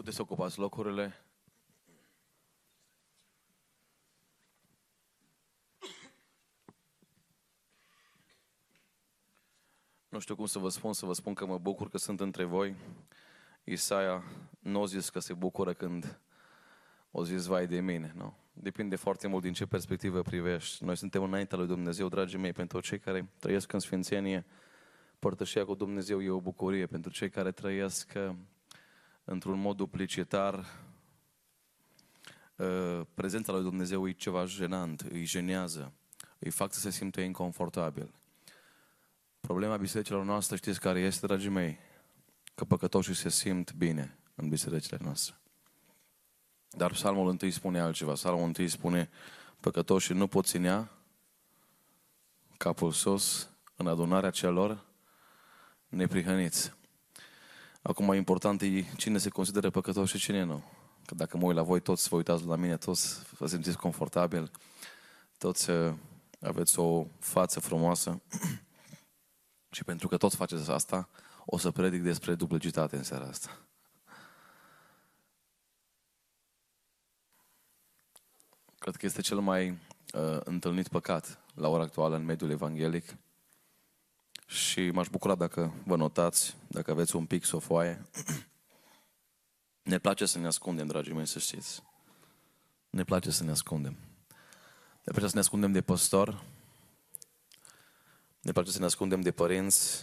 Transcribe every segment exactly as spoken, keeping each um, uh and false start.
Puteți să ocupați locurile. Nu știu cum să vă spun, să vă spun că mă bucur că sunt între voi. Isaia nu a zis că se bucură când o zis vai de mine. Nu? Depinde foarte mult din ce perspectivă privești. Noi suntem înaintea lui Dumnezeu, dragii mei, pentru cei care trăiesc în sfințenie. Părtășia cu Dumnezeu e o bucurie. Pentru cei care trăiesc într-un mod duplicitar, prezența lui Dumnezeu e ceva jenant, îi jenează, îi fac să se simtă inconfortabil. Problema bisericilor noastre, știți care este, dragii mei? Că păcătoșii se simt bine în bisericile noastre. Dar Psalmul întâi spune altceva. Psalmul întâi spune, păcătoșii nu pot ținea capul sus în adunarea celor neprihăniți. Acum, important e cine se consideră păcătos și cine nu. Că dacă mă uit la voi toți, vă uitați la mine, toți vă simțiți confortabil, toți aveți o față frumoasă. Și pentru că toți faceți asta, o să predic despre duplicitate în seara asta. Cred că este cel mai uh, întâlnit păcat la ora actuală în mediul evanghelic. Și m-aș bucura dacă vă notați, dacă aveți un pic sau o foaie. Ne place să ne ascundem, dragii mei, să știți. Ne place să ne ascundem. Ne place să ne ascundem de păstor. Ne place să ne ascundem de părinți,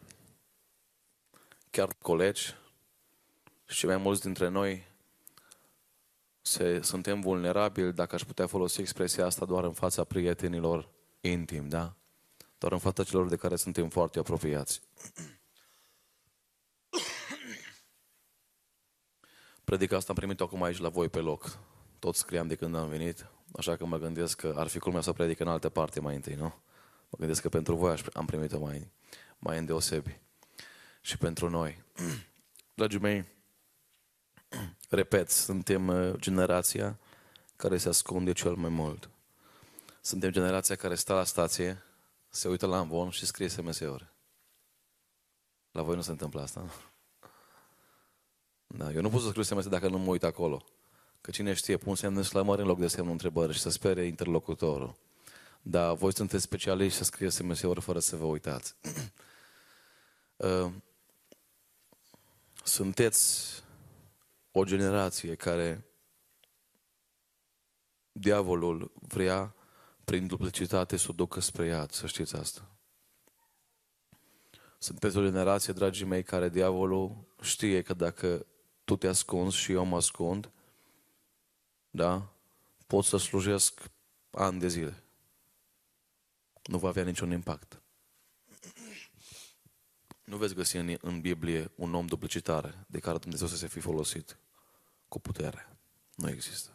chiar colegi. Și cei mai mulți dintre noi se, suntem vulnerabili, dacă aș putea folosi expresia asta, doar în fața prietenilor intimi, da? Doar în fața celor de care suntem foarte apropiați. Predica asta am primit-o acum aici la voi pe loc. Tot scriam de când am venit, așa că mă gândesc că ar fi culmea să predic în altă parte mai întâi, nu? Mă gândesc că pentru voi am primit-o mai, mai îndeosebi. Și pentru noi. Dragii mei, repet, suntem generația care se ascunde cel mai mult. Suntem generația care stă la stație, se uită la amvon și scrie S M S-uri. La voi nu se întâmplă asta, nu? Da, eu nu pot să scriu S M S dacă nu mă uit acolo. Că cine știe, pun semn de exclamări în loc de semnul întrebări și să spere interlocutorul. Dar voi sunteți specialiști să scrieți S M S-uri fără să vă uitați. Sunteți o generație care diavolul vrea prin duplicitate să o ducă spre iad, să știți asta. Sunteți o generație, dragii mei, care diavolul știe că dacă tu te ascunzi și eu mă ascund, da, pot să slujesc ani de zile. Nu va avea niciun impact. Nu veți găsi în, în Biblie un om duplicitar de care Dumnezeu să se fi folosit cu putere. Nu există.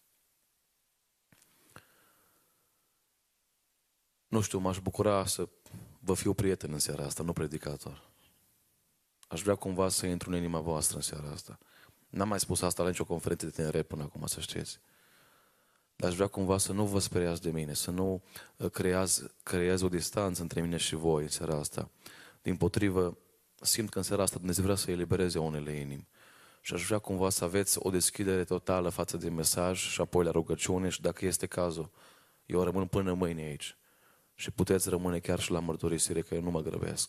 Nu știu, m-aș bucura să vă fiu prieten în seara asta, nu predicator. Aș vrea cumva să intru în inima voastră în seara asta. N-am mai spus asta la nicio conferință de tineret până acum, să știți. Dar aș vrea cumva să nu vă speriați de mine, să nu creați, creați o distanță între mine și voi în seara asta. Dimpotrivă, simt că în seara asta Dumnezeu vrea să elibereze unele inimi. Și aș vrea cumva să aveți o deschidere totală față de mesaj și apoi la rugăciune și dacă este cazul, eu rămân până mâine aici. Și puteți rămâne chiar și la mărturisire, că eu nu mă grăbesc.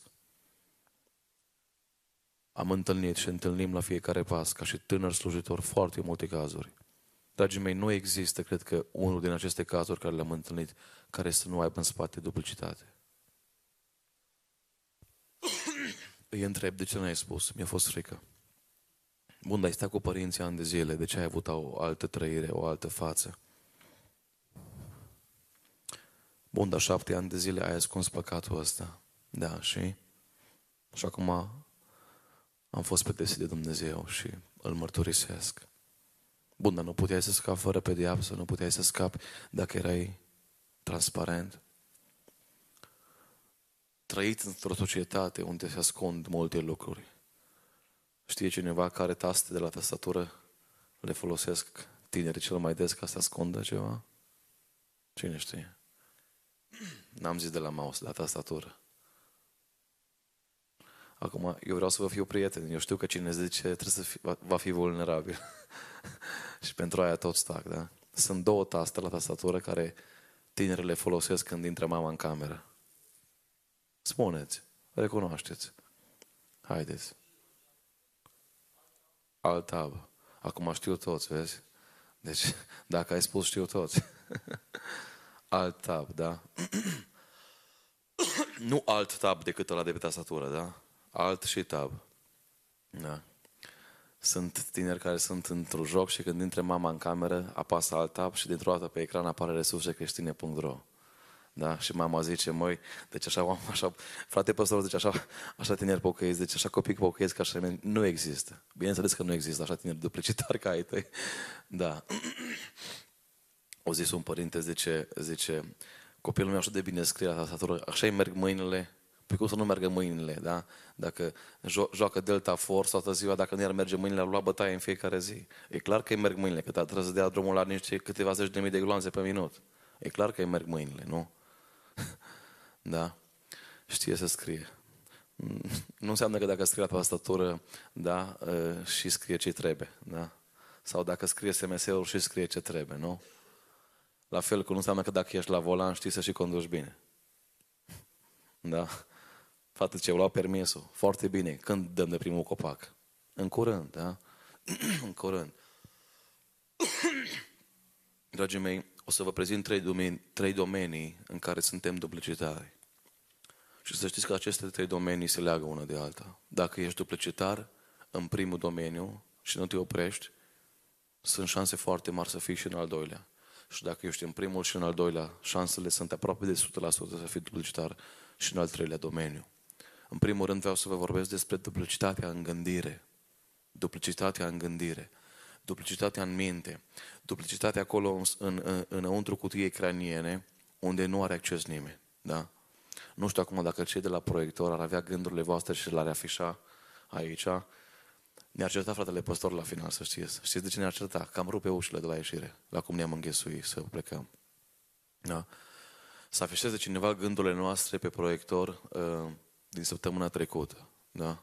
Am întâlnit și întâlnim la fiecare pas, ca și tânăr slujitor, foarte multe cazuri. Dragii mei, nu există, cred că, unul din aceste cazuri care le-am întâlnit, care să nu aibă în spate duplicitate. Îi întreb, de ce n-ai spus? Mi-a fost frică. Bun, dar ai stat cu părinții ani de zile, de ce ai avut o altă trăire, o altă față? Bun, dar șapte ani de zile ai ascuns păcatul ăsta. Da, și? Și acum am fost pedepsit de Dumnezeu și îl mărturisesc. Bun, dar nu puteai să scapi fără pedeapsă, nu puteai să scapi dacă erai transparent. Trăit într-o societate unde se ascund multe lucruri. Știe cineva care taste de la tastatură le folosesc tinerii cel mai des ca să ascundă ceva? Cine știe? N-am zis de la mouse, de la tastatură. Acum, eu vreau să vă fiu prieten. Eu știu că cine zice trebuie să fi, va, va fi vulnerabil. Și pentru aia tot stac, da? Sunt două taste la tastatură care tinerii le folosesc când intră mama în cameră. Spuneți, recunoașteți. Haideți. Alt tab. Acum știu toți, vezi? Deci, dacă ai spus, știu toți. Alt tab, da? Nu alt tab decât ăla de pe tastatură, da? Alt și tab. Da. Sunt tineri care sunt într-un joc și când intre mama în cameră, apasă alt tab și dintr-o dată pe ecran apare resursecreștine punct ro. Da? Și mama zice, măi, deci așa, așa frate păstor, zice așa, așa tineri pocăiți, deci așa copii pocăiți ca așa, nu există. Bineînțeles că nu există așa tineri duplicitari ca ai tăi. Da. O zis un părinte, zice, zice, copilul meu așa de bine scrie la tastatură, așa-i merg mâinile. Păi cum să nu meargă mâinile, da? Dacă jo- joacă Delta Force toată ziua, dacă nu i-ar merge mâinile, ar lua bătaie în fiecare zi. E clar că îi merg mâinile, că trebuie să dea drumul la niște câteva zeci de mii de gloanțe pe minut. E clar că îi merg mâinile, nu? Da? Știe să scrie. Nu înseamnă că dacă scrie la tastatură, da, și scrie ce trebuie, da? Sau dacă scrie S M S-ul și scrie ce trebuie, nu? La fel că nu înseamnă că dacă ești la volan știi să și conduci bine. Da? Fată ce, luau permisul. Foarte bine. Când dăm de primul copac? În curând, da? În curând. Dragii mei, o să vă prezint trei domenii, trei domenii în care suntem duplicitari. Și să știți că aceste trei domenii se leagă una de alta. Dacă ești duplicitar în primul domeniu și nu te oprești, sunt șanse foarte mari să fii și în al doilea. Și dacă ești în primul și în al doilea, șansele sunt aproape de o sută la sută să fii duplicitar și în al treilea domeniu. În primul rând vreau să vă vorbesc despre duplicitatea în gândire. Duplicitatea în gândire. Duplicitatea în minte. Duplicitatea acolo în, în, în, înăuntru cutiei craniene, unde nu are acces nimeni. Da? Nu știu acum dacă cei de la proiector ar avea gândurile voastre și le-ar afișa aici. Ne-ar certa fratele păstor la final, să știți. Știți de ce ne-ar certa? Că am rupe ușile de la ieșire, la cum ne-am înghesuit să plecăm. Da? Să afișeze cineva gândurile noastre pe proiector uh, din săptămâna trecută. Da?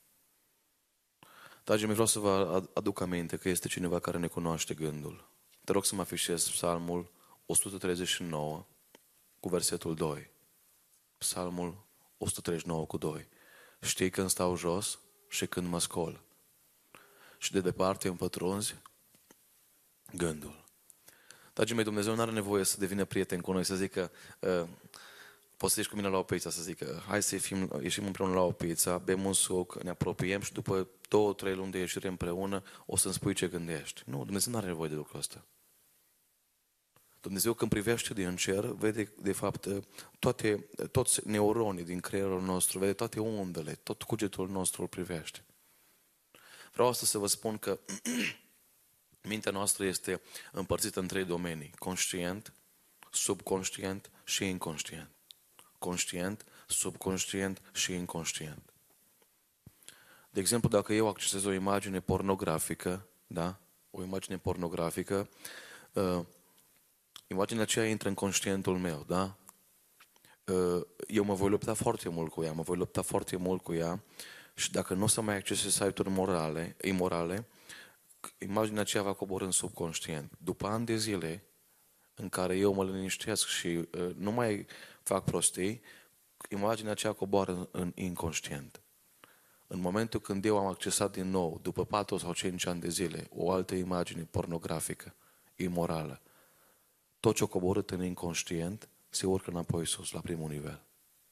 Dragii mei, vreau să vă aduc aminte că este cineva care ne cunoaște gândul. Te rog să mă afișez Psalmul o sută treizeci și nouă cu versetul doi. Psalmul o sută treizeci și nouă cu doi. Știi când stau jos și când mă scol. Și de departe îmi pătrunzi gândul. Dragii mei, Dumnezeu nu are nevoie să devină prieten cu noi, să zică, uh, poți să ieși cu mine la o pizza, să zică, hai să ieșim, ieșim împreună la o pizza, bem un suc, ne apropiem și după două, trei luni de ieșire împreună o să-mi spui ce gândești. Nu, Dumnezeu nu are nevoie de lucrul ăsta. Dumnezeu când privește din cer, vede de fapt toate, toți neuronii din creierul nostru, vede toate undele, tot cugetul nostru îl privește. Vreau asta să vă spun că mintea noastră este împărțită în trei domenii. Conștient, subconștient și inconștient. Conștient, subconștient și inconștient. De exemplu, dacă eu accesez o imagine pornografică, da? O imagine pornografică, uh, imaginea aceea intră în conștientul meu, da? Uh, eu mă voi lupta foarte mult cu ea, mă voi lupta foarte mult cu ea și dacă nu o să mai accesez site-uri morale, imorale, imaginea aceea va coborî în subconștient. După ani de zile în care eu mă liniștesc și uh, nu mai fac prostii, imaginea aceea coboară în, în inconștient. În momentul când eu am accesat din nou, după patru sau cinci ani de zile, o altă imagine pornografică, imorală, tot ce a coborât în inconștient se urcă înapoi sus, la primul nivel.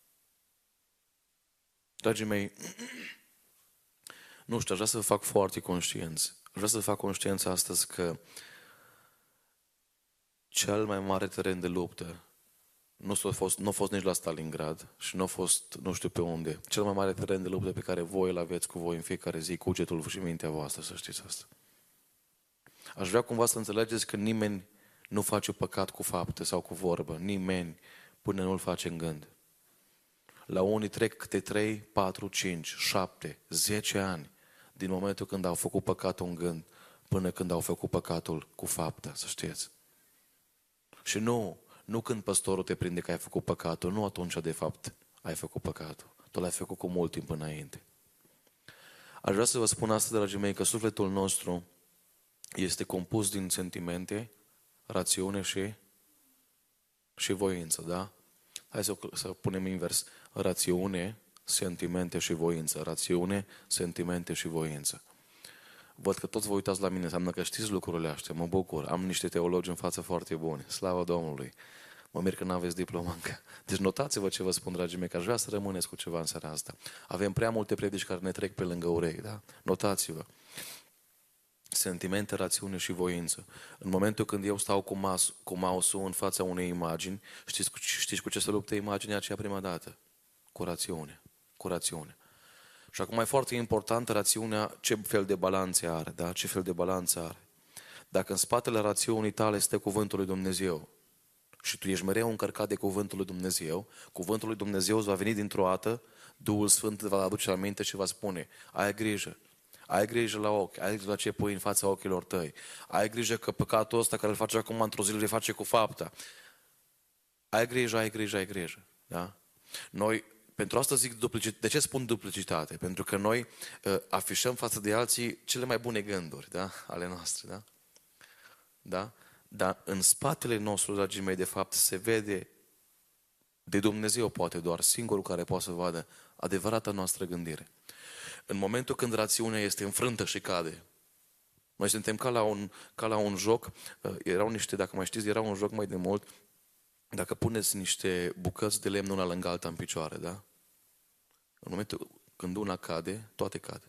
Dragii mei, nu știu, aș vrea să vă fac foarte conștienți. Aș vrea să vă fac conștiență astăzi că cel mai mare teren de luptă nu a fost, nu a fost nici la Stalingrad și nu a fost nu știu pe unde. Cel mai mare teren de luptă pe care voi îl aveți cu voi în fiecare zi, cugetul și mintea voastră, să știți asta. Aș vrea cumva să înțelegeți că nimeni nu face păcat cu fapte sau cu vorbă. Nimeni până nu-l face în gând. La unii trec câte trei, patru, cinci, șapte, zece ani din momentul când au făcut păcatul în gând până când au făcut păcatul cu faptă, să știți. Și nu, nu când păstorul te prinde că ai făcut păcatul, nu atunci de fapt ai făcut păcatul. Tu l-ai făcut cu mult timp înainte. Aș vrea să vă spun asta, dragii mei, că sufletul nostru este compus din sentimente, rațiune și, și voință, da? Hai să, să punem invers. Rațiune, sentimente și voință. Rațiune, sentimente și voință. Văd că toți vă uitați la mine, înseamnă că știți lucrurile astea, mă bucur. Am niște teologi în față foarte buni, slavă Domnului. Mă mir că nu aveți diplomă încă. Deci notați-vă ce vă spun, dragii mei, că aș vrea să rămâneți cu ceva în seara asta. Avem prea multe predici care ne trec pe lângă urechi, da? Notați-vă. Sentimente, rațiune și voință. În momentul când eu stau cu, mas, cu mouse-ul în fața unei imagini, știți, știți cu ce se luptă imaginea aceea prima dată? Cu rațiune. Cu rațiune. Și acum e foarte important rațiunea, ce fel de balanțe are, da? Ce fel de balanță are. Dacă în spatele rațiunii tale este cuvântul lui Dumnezeu și tu ești mereu încărcat de cuvântul lui Dumnezeu, cuvântul lui Dumnezeu îți va veni dintr-o dată, Duhul Sfânt îți va aduce aminte și va spune, ai grijă, ai grijă la ochi, ai grijă la ce pui în fața ochilor tăi, ai grijă că păcatul ăsta care îl face acum într-o zi, îl face cu fapta. Ai grijă, ai grijă, ai grijă. Da? Noi, pentru asta zic duplicitate. De ce spun duplicitate? Pentru că noi uh, afișăm față de alții cele mai bune gânduri, da? Ale noastre, da? Da? Dar în spatele nostru, dragii mei, de fapt, se vede de Dumnezeu, poate doar singurul care poate să vadă adevărata noastră gândire. În momentul când rațiunea este înfrântă și cade, noi suntem ca la un, ca la un joc, erau niște, dacă mai știți, era un joc mai de mult, dacă puneți niște bucăți de lemn una lângă alta în picioare, da? În momentul când una cade, toate cade.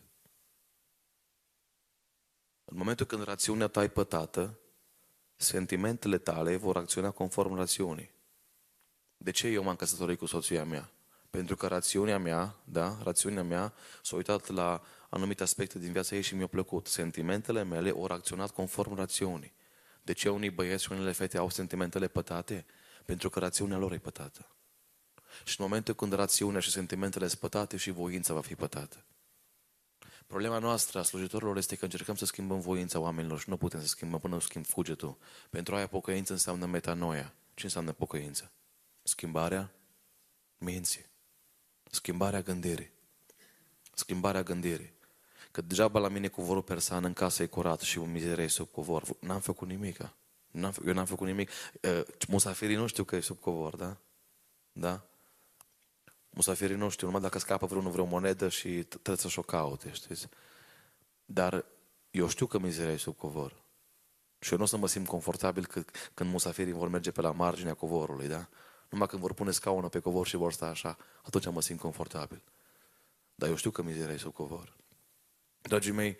În momentul când rațiunea ta e pătată, sentimentele tale vor acționa conform rațiunii. De ce eu m-am căsătorit cu soția mea? Pentru că rațiunea mea, da, rațiunea mea s-a uitat la anumite aspecte din viața ei și mi-a plăcut. Sentimentele mele au acționat conform rațiunii. De ce unii băieți și unele fete au sentimentele pătate? Pentru că rațiunea lor e pătată. Și în momentul când rațiunea și sentimentele sunt pătate, și voința va fi pătată. Problema noastră a slujitorilor este că încercăm să schimbăm voința oamenilor și nu putem să schimbăm până nu schimb cugetul. Pentru aia pocăință înseamnă metanoia. Ce înseamnă pocăință? Schimbarea minții. Schimbarea gândirii. Schimbarea gândirii. Că degeaba la mine covorul persan în casă e curat și o mizerie sub covor. N-am făcut nimic. N-am, eu n-am făcut nimic. Musafirii nu știu că e sub covor, da? Da? Musafirii nu știu, numai dacă scapă vreunul vreo monedă și trebuie să-și o caute, știți? Dar eu știu că mizeria e sub covor. Și eu nu o să mă simt confortabil că, când musafirii vor merge pe la marginea covorului, da? Numai când vor pune scaună pe covor și vor sta așa, atunci mă simt confortabil. Dar eu știu că mizeria e sub covor. Dragii mei,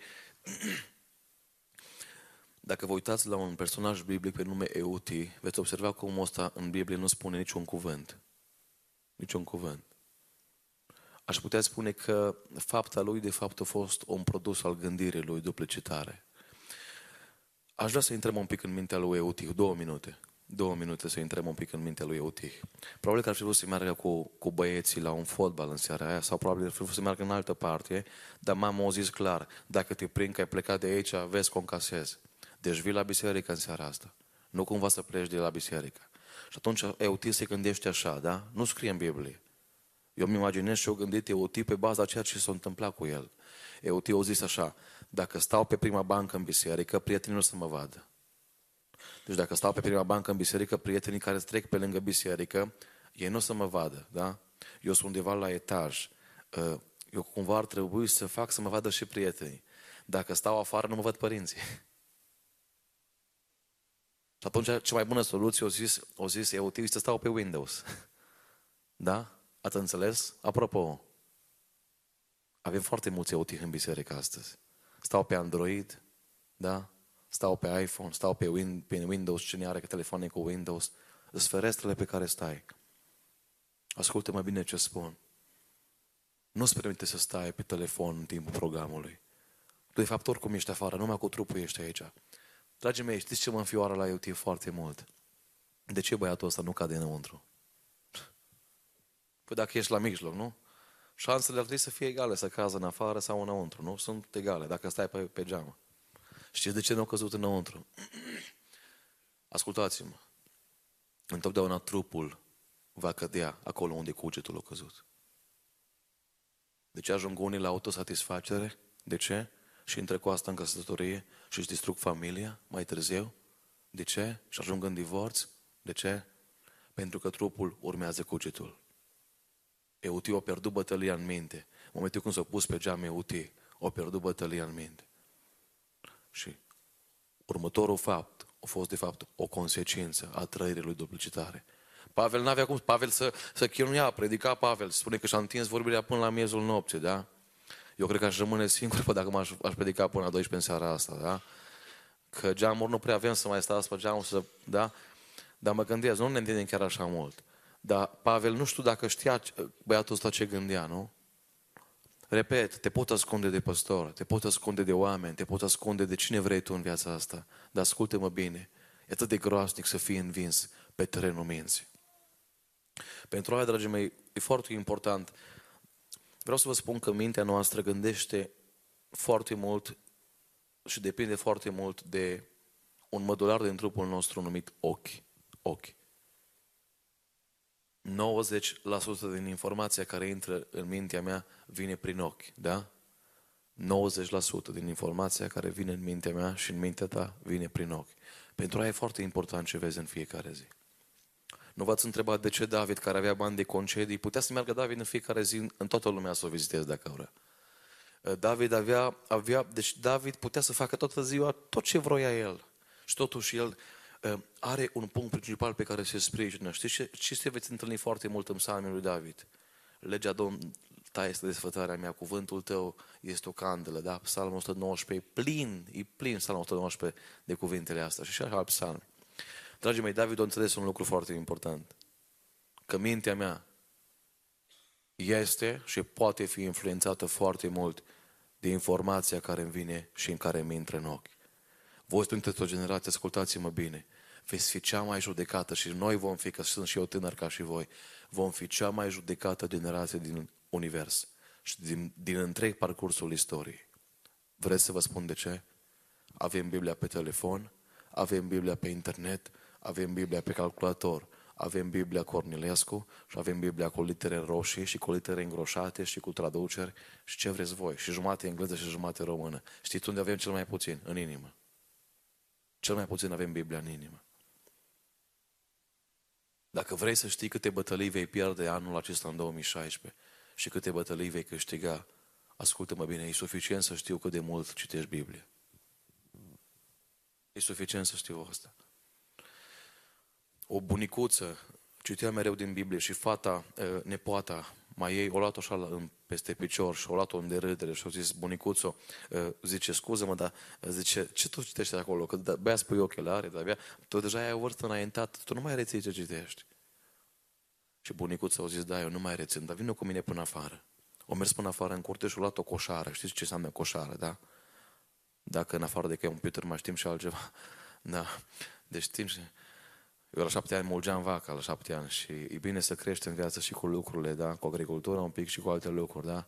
dacă vă uitați la un personaj biblic pe nume Euti, veți observa cum ăsta în Biblie nu spune niciun cuvânt. Niciun cuvânt. Aș putea spune că fapta lui, de fapt, a fost un produs al gândirii lui, duplicitare. Aș vrea să intrăm un pic în mintea lui Euti, două minute. Două minute să intrăm un pic în mintea lui Euti. Probabil că ar fi vrut să meargă cu, cu băieții la un fotbal în seara aia, sau probabil ar fi vrut să meargă în altă parte, dar mama a zis clar, dacă te prind că ai plecat de aici, vezi că o încasezi. Deci vii la biserică în seara asta. Nu cumva să pleci de la biserică. Și atunci Euti se gândește așa, da? Nu scrie în Biblie. Eu îmi imaginez și eu gândit Euti pe baza ceea ce s-a întâmplat cu el. Euti a zis așa, dacă stau pe prima bancă în biserică, prietenii nu să mă vadă. Deci dacă stau pe prima bancă în biserică, prietenii care trec pe lângă biserică, ei nu o să mă vadă, da? Eu sunt undeva la etaj. Eu cumva ar trebui să fac să mă vadă și prietenii. Dacă stau afară, nu mă văd părinții. Și atunci, cea mai bună soluție, o zis, o zis Euti, să stau pe Windows. Da? Ați înțeles? Apropo, avem foarte mulți Euti în biserică astăzi. Stau pe Android, da? Stau pe iPhone, stau pe, Win- pe Windows, cine are telefoane cu Windows, sunt ferestrele pe care stai. Ascultă-mă bine ce spun. Nu-ți permite să stai pe telefon în timpul programului. Tu, de fapt, oricum ești afară, numai cu trupul ești aici. Dragii mei, știți ce mă înfioară la YouTube foarte mult? De ce băiatul ăsta nu cade înăuntru? Păi dacă ești la mijloc, nu? Șansele ar trebui să fie egale, să cază în afară sau înăuntru, nu? Sunt egale, dacă stai pe, pe geamă. Știți de ce nu a căzut înăuntru? Ascultați-mă. Întotdeauna trupul va cădea acolo unde cugetul a căzut. De ce ajung unii la autosatisfacere? De ce? Și intră cu asta în căsătorie și își distrug familia mai târziu. De ce? Și ajung în divorț. De ce? Pentru că trupul urmează cugetul. Eutie a pierdut bătălia în minte. În momentul când s-a pus pe geam Eutie, a pierdut bătălia în minte. Și următorul fapt a fost de fapt o consecință a trăirii lui duplicitare. Pavel n-avea cum, Pavel să, să chinuia, predica Pavel, spune că și-a întins vorbirea până la miezul nopții, da? Eu cred că aș rămâne singur pe dacă m-aș aș predica până la douăsprezece în seara asta, da? Că geamuri nu prea avem să mai stați pe geamul, să, da? Dar mă gândesc, nu ne întindem chiar așa mult. Dar Pavel nu știu dacă știa băiatul ăsta ce gândea, nu? Repet, te pot ascunde de păstor, te pot ascunde de oameni, te pot ascunde de cine vrei tu în viața asta. Dar ascultă-mă bine, e atât de groaznic să fii învins pe terenul minții. Pentru aia, dragii mei, e foarte important. Vreau să vă spun că mintea noastră gândește foarte mult și depinde foarte mult de un mădular din trupul nostru numit ochi. Ochi. nouăzeci la sută din informația care intră în mintea mea vine prin ochi, da? nouăzeci la sută din informația care vine în mintea mea și în mintea ta vine prin ochi. Pentru aia e foarte important ce vezi în fiecare zi. Nu v-ați întrebat de ce David, care avea bani de concedii, putea să meargă David în fiecare zi în toată lumea să o viziteze dacă vrea. David avea, avea, deci David putea să facă toată ziua tot ce vroia el. Și totuși el are un punct principal pe care se sprijină. Știți ce, ce se veți întâlni foarte mult în psalmul lui David? Legea Domnului ta este desfătarea mea, cuvântul tău este o candelă, da? Psalmul o sută nouăsprezece, e plin, e plin psalmul o sută nouăsprezece de cuvintele astea. Și așa alt psalm. Dragii mei, David a înțeles un lucru foarte important. Că mintea mea este și poate fi influențată foarte mult de informația care îmi vine și în care îmi intră în ochi. Voi sunteți o generație, ascultați-mă bine, veți fi cea mai judecată și noi vom fi, că sunt și eu tânăr ca și voi, vom fi cea mai judecată generație din univers și din, din întreg parcursul istoriei. Vreți să vă spun de ce? Avem Biblia pe telefon, avem Biblia pe internet, avem Biblia pe calculator, avem Biblia Cornilescu și avem Biblia cu litere roșii și cu litere îngroșate și cu traduceri și ce vreți voi, și jumate engleză și jumate română. Știți unde avem cel mai puțin? În inimă. Cel mai puțin avem Biblia în inimă. Dacă vrei să știi câte bătălii vei pierde anul acesta în două mii șaisprezece și câte bătălii vei câștiga, ascultă-mă bine, e suficient să știu cât de mult citești Biblia. E suficient să știu asta. O bunicuță citea mereu din Biblie și fata, nepoata, mai ei, o luat așa peste picior și o luat-o în derâdere și o zis, bunicuțo, zice, scuză-mă, dar zice, ce tu citești acolo? Că abia spui ochelare, dar abia, tu deja ai o vârstă înaintată, tu nu mai reții ce citești. Și bunicuța a zis, da, eu nu mai rețin, dar vină cu mine până afară. O mers până afară în curte și o luat o coșară. Știți ce înseamnă coșară, da? Dacă în afară de computer mai știm și altceva. Da. Deci știm și... Eu la șapte ani mulgeam vaca, la șapte ani, și e bine să crești în viață și cu lucrurile, da? Cu agricultura un pic și cu alte lucruri, da?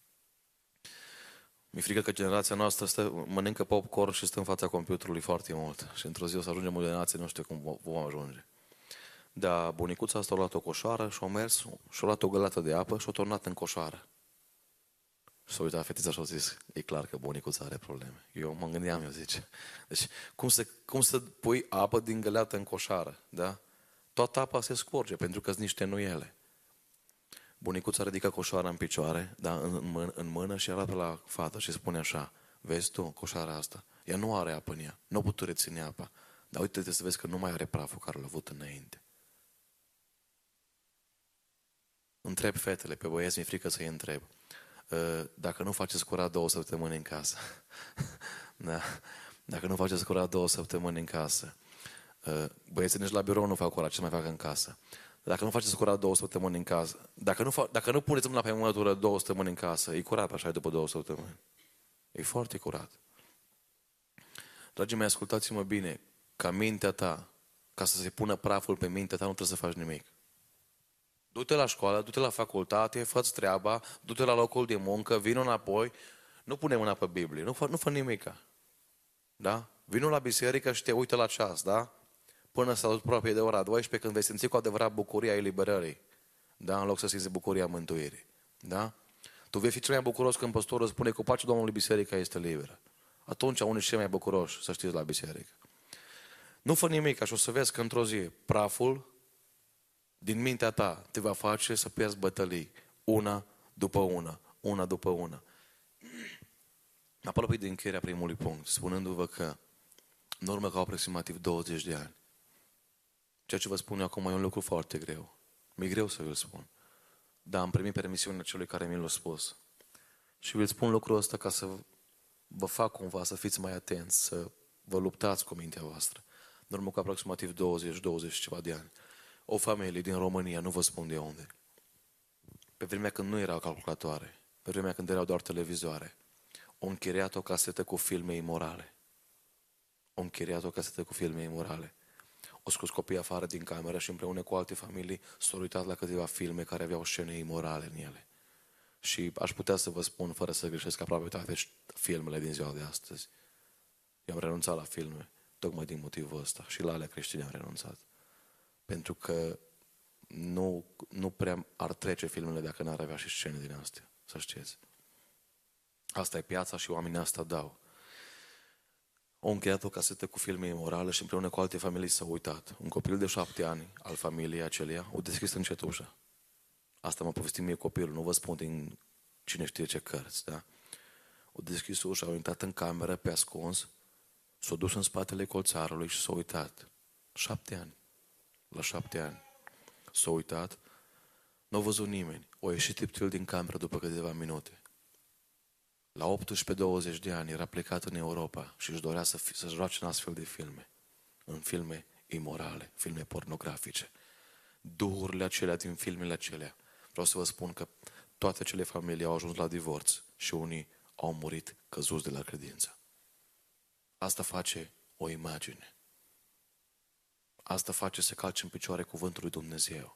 Mi-e frică că generația noastră stă, mănâncă popcorn și stă în fața computerului foarte mult. Și într-o zi o să ajungem o generație, nu știu cum vom ajunge. Dar bunicuța asta a luat o coșoară și a mers și a luat o găleată de apă și a turnat în coșoară. Și s-a uitat fetița și a zis, e clar că bunicuța are probleme. Eu mă gândeam, eu zice. Deci, cum să, cum să pui apă din găleată în coșară, da? Toată apa se scurge, pentru că sunt niște nuiele. Bunicuța ridică coșoara în picioare, da, în, mână, în mână și arată la fată și spune așa, vezi tu coșara asta? Ea nu are apă în ea, nu a putut reține apa. Dar uite-te să vezi că nu mai are praful care l-a avut înainte. Întreb fetele, pe băieți mi-e frică să-i întreb. Dacă nu faceți curat două săptămâni în casă, da? Dacă nu faceți curat două săptămâni în casă, băieții nici la birou nu fac curat, ce mai fac în casă. Dacă nu faceți curat două săptămâni în casă, dacă nu, fa- dacă nu puneți mâna pe mânătură două săptămâni în casă, e curat așa după două săptămâni. E foarte curat. Dragii mei, ascultați-mă bine, ca mintea ta, ca să se pună praful pe mintea ta, nu trebuie să faci nimic. Du-te la școală, du-te la facultate, fă-ți treaba, du-te la locul de muncă, vino înapoi, nu pune mâna pe Biblie, nu fă, nu fă nimica. Da? Vino la biserică și te uită la ceas, da? Până să apropie de ora douăsprezece, când vei simți cu adevărat bucuria eliberării. Da? În loc să simți bucuria mântuirii. Da? Tu Tu vei fi cel mai bucuros când păstorul spune că pacea Domnului biserica este liberă. Atunci unii cei mai bucuroși, să știți, la biserică. Nu fă nimic, așa o să vezi că într-o zi praful din mintea ta te va face să pierzi bătălii. Una după una, una după una. Apoi de încheierea primului punct, spunându-vă că în urmă ca aproximativ douăzeci de ani, ceea ce vă spun eu acum e un lucru foarte greu. Mi-e greu să vi-l spun. Dar am primit permisiunea celui care mi l-a spus. Și vi-l spun lucrul ăsta ca să vă fac cumva să fiți mai atenți, să vă luptați cu mintea voastră. În urmă cu aproximativ douăzeci douăzeci și ceva de ani. O familie din România, nu vă spun de unde. Pe vremea când nu erau calculatoare, pe vremea când erau doar televizoare, au închiriat o casetă cu filme imorale. Au închiriat o casetă cu filme imorale. O scos copiii afară din cameră și împreună cu alte familii s-au uitat la câteva filme care aveau scene imorale în ele. Și aș putea să vă spun, fără să greșesc, aproape toate filmele din ziua de astăzi. Eu am renunțat la filme, tocmai din motivul ăsta. Și la alea creștine am renunțat. Pentru că nu, nu prea ar trece filmele dacă n-ar avea și scene din astea, să știți. Asta e piața și oamenii asta dau. Au încheiat o casetă cu filme imorale și împreună cu alte familii s-au uitat. Un copil de șapte ani al familiei acelea o deschis încet ușa. Asta m-a povestit mie copilul, nu vă spun din cine știe ce cărți, da? O deschis ușa, au intrat în cameră pe ascuns, s-au dus în spatele colțarului și s-au uitat. Șapte ani. La șapte ani. S-au uitat, n-au văzut nimeni. O ieșit tiptil din cameră după câteva minute. La optsprezece douăzeci de ani era plecat în Europa și își dorea să fi, să joace în astfel de filme. În filme imorale, filme pornografice. Duhurile acelea din filmele acelea. Vreau să vă spun că toate acele familii au ajuns la divorț și unii au murit căzuți de la credință. Asta face o imagine. Asta face să calci în picioare cuvântul lui Dumnezeu.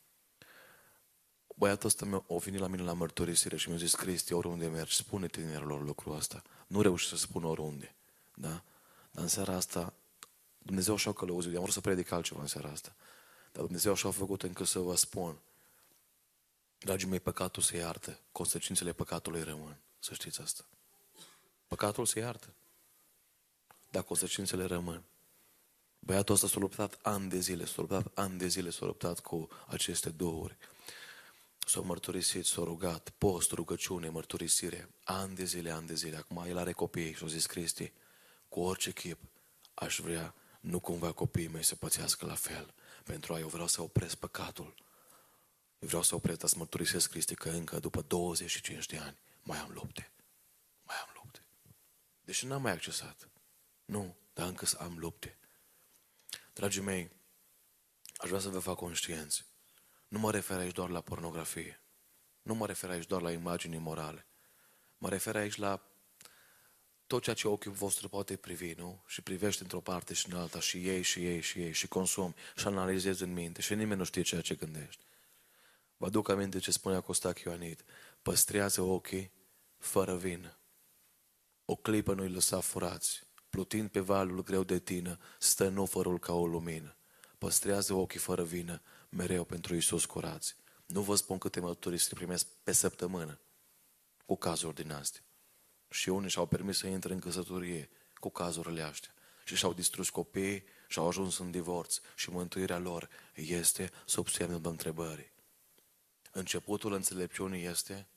Băiatul ăsta meu a venit la mine la mărturisire și mi-a zis: Cristi, oriunde mergi, spune tinerilor lucrul ăsta. Nu reușesc să spun oriunde. Da? Dar în seara asta, Dumnezeu așa-o călăuzit. Eu am vrut să predic altceva în seara asta. Dar Dumnezeu așa a făcut încât să vă spun. Dragii mei, păcatul se iartă. Consecințele păcatului rămân. Să știți asta. Păcatul se iartă. Dar consecințele rămân. Băiatul ăsta s-a luptat ani de zile, s-a luptat ani de zile, s-a luptat cu aceste duhuri. S-a mărturisit, s-a rugat, post, rugăciune, mărturisire, ani de zile, ani de zile. Acum el are copii și a zis: Cristi, cu orice chip aș vrea, nu cumva copiii mei să pățească la fel. Pentru aia eu vreau să opresc păcatul. Eu vreau să opresc, dar să mărturisesc, Cristi, că încă după douăzeci și cinci de ani mai am lupte. Mai am lupte. Deși n-am mai accesat. Nu, dar încă să am lupte. Dragii mei, aș vrea să vă fac conștienți. Nu mă refer aici doar la pornografie. Nu mă refer aici doar la imagini imorale. Mă refer aici la tot ceea ce ochiul vostru poate privi, nu? Și privești într-o parte și în alta și iei și iei și iei și consumi și analizezi în minte și nimeni nu știe ceea ce gândești. Vă aduc aminte ce spunea Costache Ioanid: păstrează ochii fără vină. O clipă nu-i lăsa furați. Plutind pe valul greu de tine, stă nufărul ca o lumină. Păstrează ochii fără vină, mereu pentru Iisus curați. Nu vă spun câte mărturisiri primesc pe săptămână cu cazuri din astea. Și unii și-au permis să intre în căsătorie cu cazurile astea. Și și-au distrus copiii și-au ajuns în divorț. Și mântuirea lor este sub semnul de întrebări. Începutul înțelepciunii este: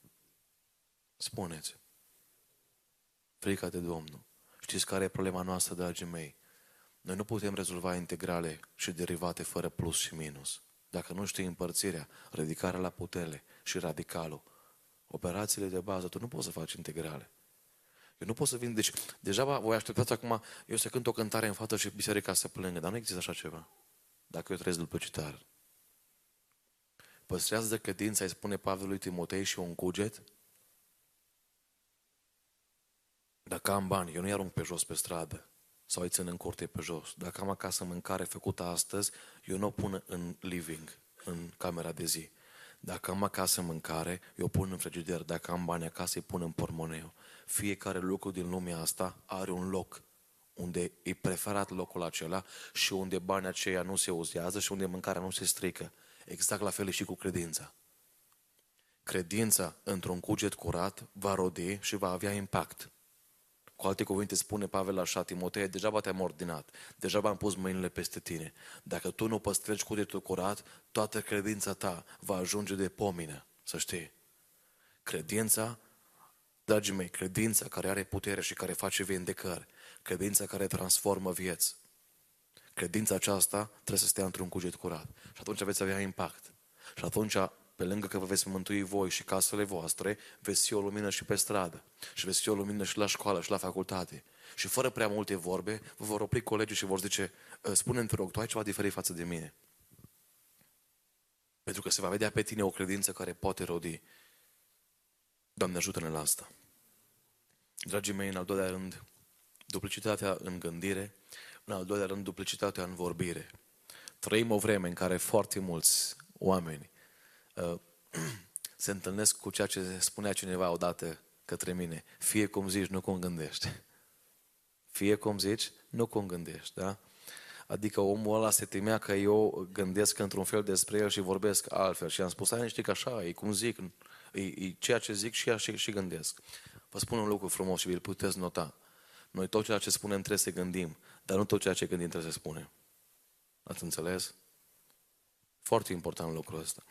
spuneți, frica de Domnul. Știți care e problema noastră, dragii mei? Noi nu putem rezolva integrale și derivate fără plus și minus. Dacă nu știi împărțirea, ridicarea la putere și radicalul, operațiile de bază, tu nu poți să faci integrale. Eu nu pot să vin, deci deja voi așteptați acum, eu să cânt o cântare în față și biserica să plângă, dar nu există așa ceva. Dacă eu trăiesc după citar. Păstrează de credință, îi spune Pavel lui Timotei, și un cuget. Dacă am bani, eu nu-i arunc pe jos pe stradă sau îi țin în curte pe jos. Dacă am acasă mâncare făcută astăzi, eu nu o pun în living, în camera de zi. Dacă am acasă mâncare, eu o pun în frigider. Dacă am bani acasă, îi pun în portmoneu. Fiecare lucru din lumea asta are un loc unde e preferat locul acela și unde banii aceia nu se uzează și unde mâncarea nu se strică. Exact la fel și cu credința. Credința într-un cuget curat va rodi și va avea impact. Cu alte cuvinte spune Pavel așa, Timotei, degeaba te-am ordinat, degeaba am pus mâinile peste tine. Dacă tu nu păstrezi cugetul curat, toată credința ta va ajunge de pomină, să știi. Credința, dragii mei, credința care are putere și care face vindecări, credința care transformă vieți. Credința aceasta trebuie să stea într-un cuget curat. Și atunci veți avea impact. Și atunci, pe lângă că vă veți mântui voi și casele voastre, veți fi o lumină și pe stradă. Și veți fi o lumină și la școală și la facultate. Și fără prea multe vorbe, vă vor opri colegii și vor zice, spune-mi, te rog, tu ai ceva diferit față de mine. Pentru că se va vedea pe tine o credință care poate rodi. Doamne, ajută-ne la asta. Dragii mei, în al doilea rând, duplicitatea în gândire, în al doilea rând, duplicitatea în vorbire. Trăim o vreme în care foarte mulți oameni uh, se întâlnesc cu ceea ce spunea cineva odată către mine. Fie cum zici, nu cum gândești. Fie cum zici, nu cum gândești, da? Adică omul ăla se temea că eu gândesc într-un fel despre el și vorbesc altfel. Și am spus, hai, știi că așa, e cum zic, e, e ceea ce zic și, și, și gândesc. Vă spun un lucru frumos și vi-l puteți nota. Noi tot ceea ce spunem trebuie să gândim, dar nu tot ceea ce gândim trebuie să spunem. Ați înțeles? Foarte important lucrul ăsta.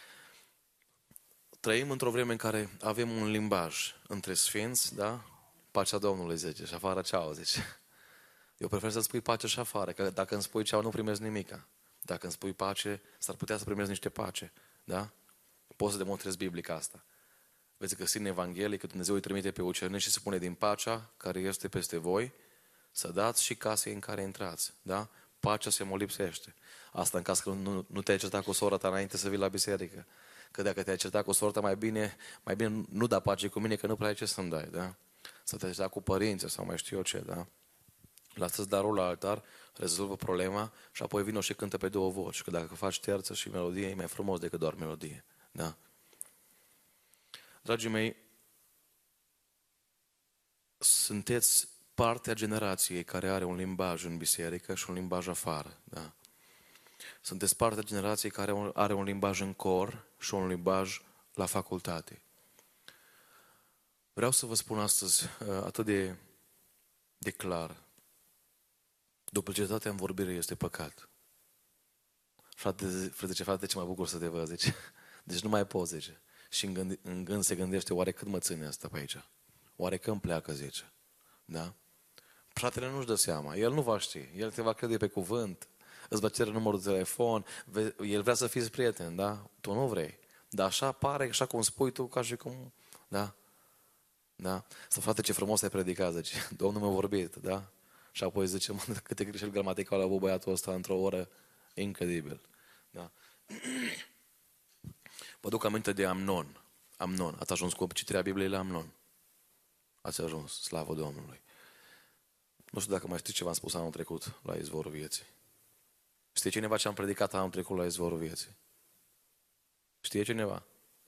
Trăim într-o vreme în care avem un limbaj între sfinți, da? Pacea Domnului, zice, și afară ceau, zice. Eu prefer să spui pace și afară, că dacă îmi spui ceau, nu primezi nimica. Dacă îmi spui pace, s-ar putea să primezi niște pace, da? Poți să demonstrezi biblic asta. Veți găsi în Evanghelie că Dumnezeu îi trimite pe ucenici și spune din pacea care este peste voi, să dați și casei în care intrați, da? Pacea se mă lipsește. Asta în caz că nu, nu te-ai certat cu sora ta înainte să vii la biserică. Că dacă te-ai certat cu sora ta, mai bine, mai bine nu da pace cu mine, că nu prea ai ce să-mi dai, da? Să te-ai certat cu părinții sau mai știu eu ce, da? Lasă-ți darul la altar, rezolvă problema și apoi vină și cântă pe două voci. Că dacă faci terță și melodie, e mai frumos decât doar melodie, da? Dragii mei, sunteți partea generației care are un limbaj în biserică și un limbaj afară. Da? Sunteți partea generației care are un limbaj în cor și un limbaj la facultate. Vreau să vă spun astăzi atât de, de clar. Duplicitatea în vorbire este păcat. Frate, frate, ce frate, ce mă bucur să te văd, zice. Deci nu mai pot, zice. Și în gând, în gând se gândește, oare cât mă ține asta pe aici? Oare când pleacă, zice. Da? Fratele nu-și dă seama, el nu va ști, el te va crede pe cuvânt, îți va cere numărul de telefon, el vrea să fiți prieten, da? Tu nu vrei. Dar așa pare, așa cum spui tu, ca și cum, da? Da? Sau frate, ce frumos ai predicat, zice, Domnul mi-a vorbit, da? Și apoi zice, mă, câte greșeli gramaticale a avut băiatul ăsta într-o oră, incredibil. Da? Vă duc aminte de Amnon. Amnon, ați ajuns cu citirea Bibliei la Amnon. Ați ajuns, slavă Domnului. Nu știu dacă mai știți ce v-am spus anul trecut la Izvorul Vieții. Știe cineva ce am predicat anul trecut la Izvorul Vieții? Știe cineva?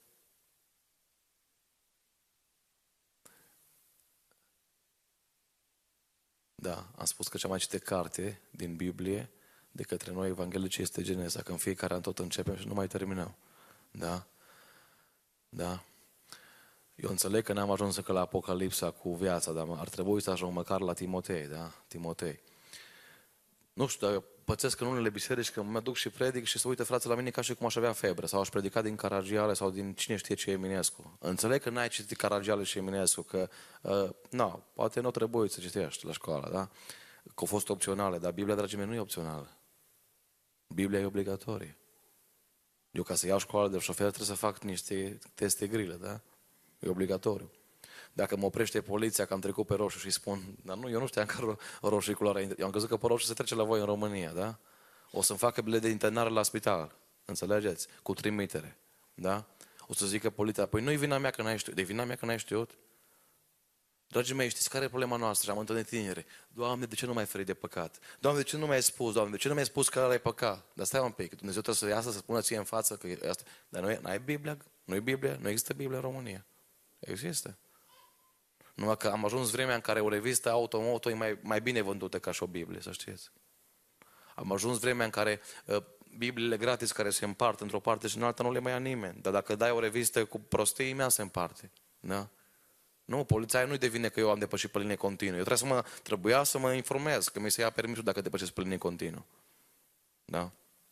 Da, am spus că cea mai citit carte din Biblie de către noi evanghelici este Geneza, că în fiecare an tot începem și nu mai terminăm. Da? Da? Eu înțeleg că n-am ajuns încă la Apocalipsa cu viața, dar ar trebui să ajung măcar la Timotei, da? Timotei. Nu știu, dar pățesc în unele biserici că mă duc și predic și se uită frații la mine ca și cum aș avea febră sau aș predica din Caragiale sau din cine știe ce Eminescu. Înțeleg că n-ai citit Caragiale și Eminescu, că, uh, na, poate nu trebuie să citești la școală, da? Că au fost opționale, dar Biblia, dragii mei, nu e opțională. Biblia e obligatorie. Eu ca să iau școală de șofer trebuie să fac niște teste grile, da? E obligatoriu. Dacă mă oprește poliția că am trecut pe roșu și spun, dar nu, eu nu știam că roșu e culoarea, eu am crezut că pe roșu se trece la voi în România, da? O să-mi facă bilet de internare la spital, înțelegeți? Cu trimitere, da? O să zică poliția, păi nu-i vina mea că n-ai știut, de vina mea că n-ai știut? Dragii mei, știți care e problema noastră? Am întâlnit tineri. Doamne, de ce nu mai feri de păcat? Doamne, de ce nu mi-ai spus? Doamne, de ce nu mi-ai spus că ăla e păcat? Dar stai un pic, Dumnezeu trebuie să iasă, să spună ție în față că e asta. Dar nu e, n-ai Biblia? Nu e Biblia? Nu există Biblia în România. Există. Numai că am ajuns vremea în care o revistă auto-moto e mai, mai bine vândută ca și o Biblie, să știți. Am ajuns vremea în care uh, Bibliile gratis care se împart într-o parte și în alta nu le mai ia nimeni. Dar dacă dai o revistă cu prostii, mea se împarte. Da? Nu, poliția nu-i devine că eu am depășit pe linie continuă. Eu trebuie să mă, trebuia să mă informez, că mi se ia permisul dacă depășesc pe linie continuă. Da?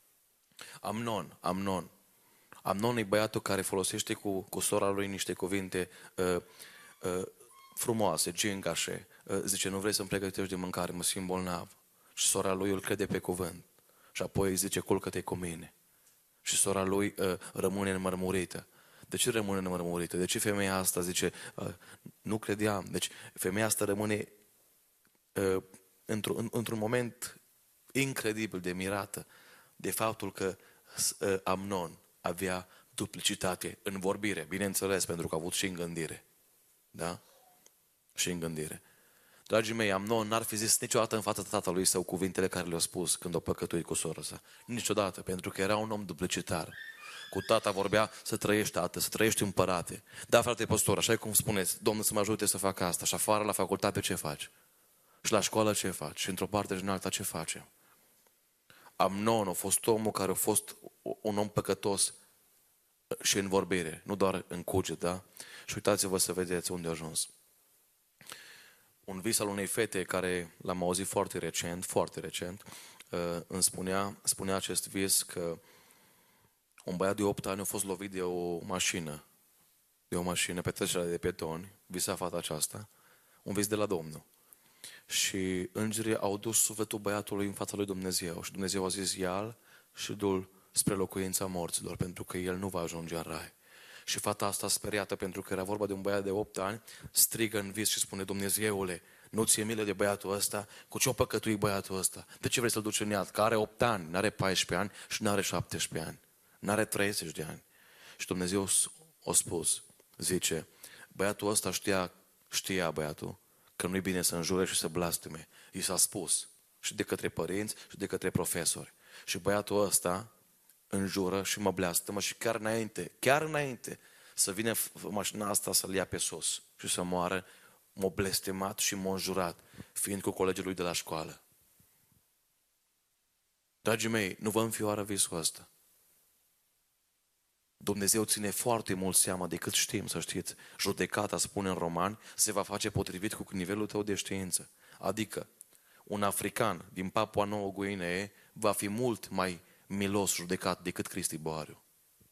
Amnon, Amnon. Amnon e băiatul care folosește cu, cu sora lui niște cuvinte uh, uh, frumoase, gingașe. Uh, zice, nu vrei să-mi pregătești de mâncare, mă simt bolnav. Și sora lui îl crede pe cuvânt. Și apoi îi zice, culcă-te cu mine. Și sora lui uh, rămâne înmărmurită. De ce rămâne înmărmurită? De ce femeia asta zice, uh, nu credeam. Deci femeia asta rămâne uh, într-un, într-un moment incredibil de mirată de faptul că uh, Amnon avea duplicitate în vorbire, bineînțeles, pentru că a avut și în gândire. Da? Și în gândire. Dragii mei, Amnon n-ar fi zis niciodată în fața tatălui său cuvintele care le-a spus când a păcătuit cu sora sa. Niciodată, pentru că era un om duplicitar. Cu tata vorbea să trăiești, tată, să trăiești împărate. Da, frate păstor, așa cum spuneți, Domnul să mă ajute să fac asta. Și afară la facultate ce faci? Și la școală ce faci? Și într-o parte și în alta ce facem? Amnon a fost omul care a fost un om păcătos și în vorbire, nu doar în cuget, da? Și uitați-vă să vedeți unde a ajuns. Un vis al unei fete care l-am auzit foarte recent, foarte recent, îmi spunea, spunea acest vis că un băiat de opt ani a fost lovit de o mașină, de o mașină pe trecerea de pietoni, visa fata aceasta, un vis de la Domnul. Și îngerii au dus sufletul băiatului în fața lui Dumnezeu și Dumnezeu a zis, ia-l și du-l spre locuința morților, pentru că el nu va ajunge în rai. Și fata asta speriată, pentru că era vorba de un băiat de opt ani, strigă în vis și spune, Dumnezeule, nu ți-e milă de băiatul ăsta? Cu ce-o păcătui băiatul ăsta? De ce vrei să-l duci în iad? Că are opt ani, n-are paisprezece ani și n-are șaptesprezece ani. N-are treizeci de ani. Și Dumnezeu a spus, zice, băiatul ăsta știa, știa băiatul, că nu-i bine să înjure și să blastime. I s-a spus și de către părinți și de către profesori. Și băiatul ăsta înjură și mă blastămă și chiar înainte, chiar înainte să vină mașina asta să-l ia pe sus și să moară, m-a blestemat și m-a înjurat, fiind cu colegii lui de la școală. Dragii mei, nu vă înfioară visul ăsta. Dumnezeu ține foarte mult seama de cât știm, să știți. Judecata, spune în Romani, se va face potrivit cu nivelul tău de știință. Adică, un african din Papua Nouă Guinee va fi mult mai milos judecat decât Cristi Boariu.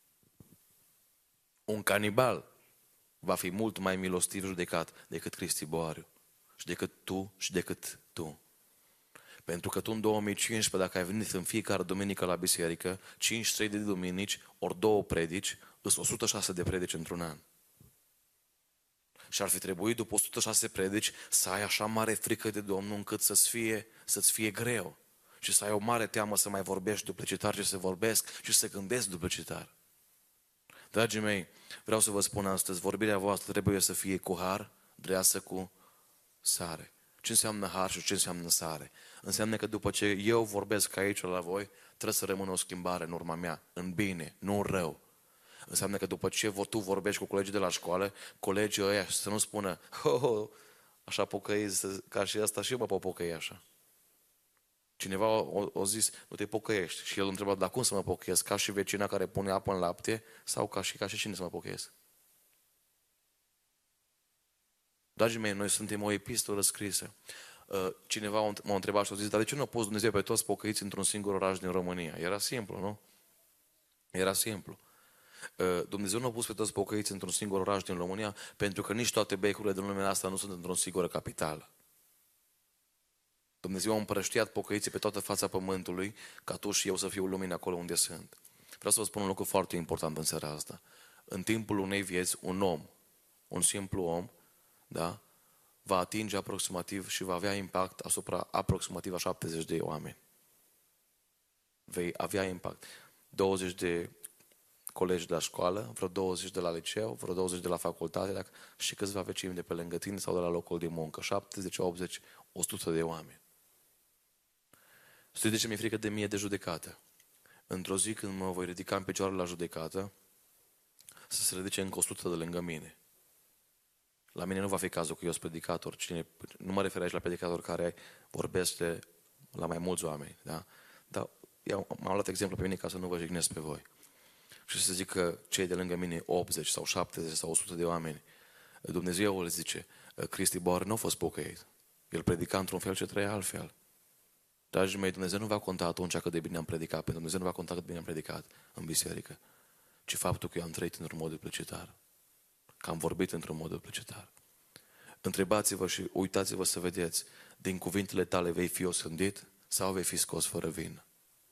Un canibal va fi mult mai milostiv judecat decât Cristi Boariu. Și decât tu și decât tu. Pentru că tu în două mii cincisprezece, dacă ai venit în fiecare duminică la biserică, cincizeci și trei de duminici, ori două predici, îs o sută șase de predici într-un an. Și ar fi trebuit după o sută șase predici să ai așa mare frică de Domnul încât să-ți fie, să-ți fie greu. Și să ai o mare teamă să mai vorbești duplicitar și să vorbesc și să gândesc duplicitar. Dragii mei, vreau să vă spun astăzi, vorbirea voastră trebuie să fie cu har, dreasă cu sare. Ce înseamnă har și ce înseamnă sare? Înseamnă că după ce eu vorbesc aici la voi, trebuie să rămână o schimbare în urma mea, în bine, nu în rău. Înseamnă că după ce tu vorbești cu colegii de la școală, colegii ăia să nu spună, oh, oh, așa pocăiți, ca și asta și eu mă pot pocăi așa. Cineva a zis, nu te pocăiești. Și el îl întreba, dar cum să mă pocăiesc? Ca și vecina care pune apă în lapte sau ca și, ca și cine să mă pocăiesc? Dragii mei, noi suntem o epistolă scrisă. Cineva m-a întrebat și a zis, dar de ce nu a pus Dumnezeu pe toți pocăiți într-un singur oraș din România? Era simplu, nu? Era simplu. Dumnezeu nu a pus pe toți pocăiți într-un singur oraș din România pentru că nici toate becurile din lumea asta nu sunt într-o singură capitală. Dumnezeu a împrăștiat pocăiții pe toată fața pământului ca tu și eu să fiu lumină acolo unde sunt. Vreau să vă spun un lucru foarte important în seara asta. În timpul unei vieți, un om, un simplu om, da, va atinge aproximativ și va avea impact asupra aproximativ a șaptezeci de oameni. Vei avea impact. douăzeci de colegi de la școală, vreo douăzeci de la liceu, vreo douăzeci de la facultate dacă, și câțiva vecini de pe lângă tine sau de la locul de muncă. șaptezeci, optzeci, o sută de oameni. Știi de ce mi-e frică de mie de judecată? Într-o zi când mă voi ridica în picioare la judecată, să se ridice încă o sută de lângă mine. La mine nu va fi cazul că eu sunt predicator. Cine, nu mă refer aici la predicator care vorbește la mai mulți oameni. Da? Dar eu m-am luat exemplu pe mine ca să nu vă jignesc pe voi. Și să zic că cei de lângă mine, optzeci sau șaptezeci sau o sută de oameni, Dumnezeu le zice, Cristi Bauer nu a fost pocăit. El predica într-un fel ce trăia altfel. Dragii mei, Dumnezeu nu va conta atunci cât de bine am predicat, pentru Dumnezeu nu va conta cât de bine am predicat în biserică, ci faptul că eu am trăit într-un mod duplicitar, că am vorbit într-un mod duplicitar. Întrebați-vă și uitați-vă să vedeți, din cuvintele tale vei fi osândit sau vei fi scos fără vină.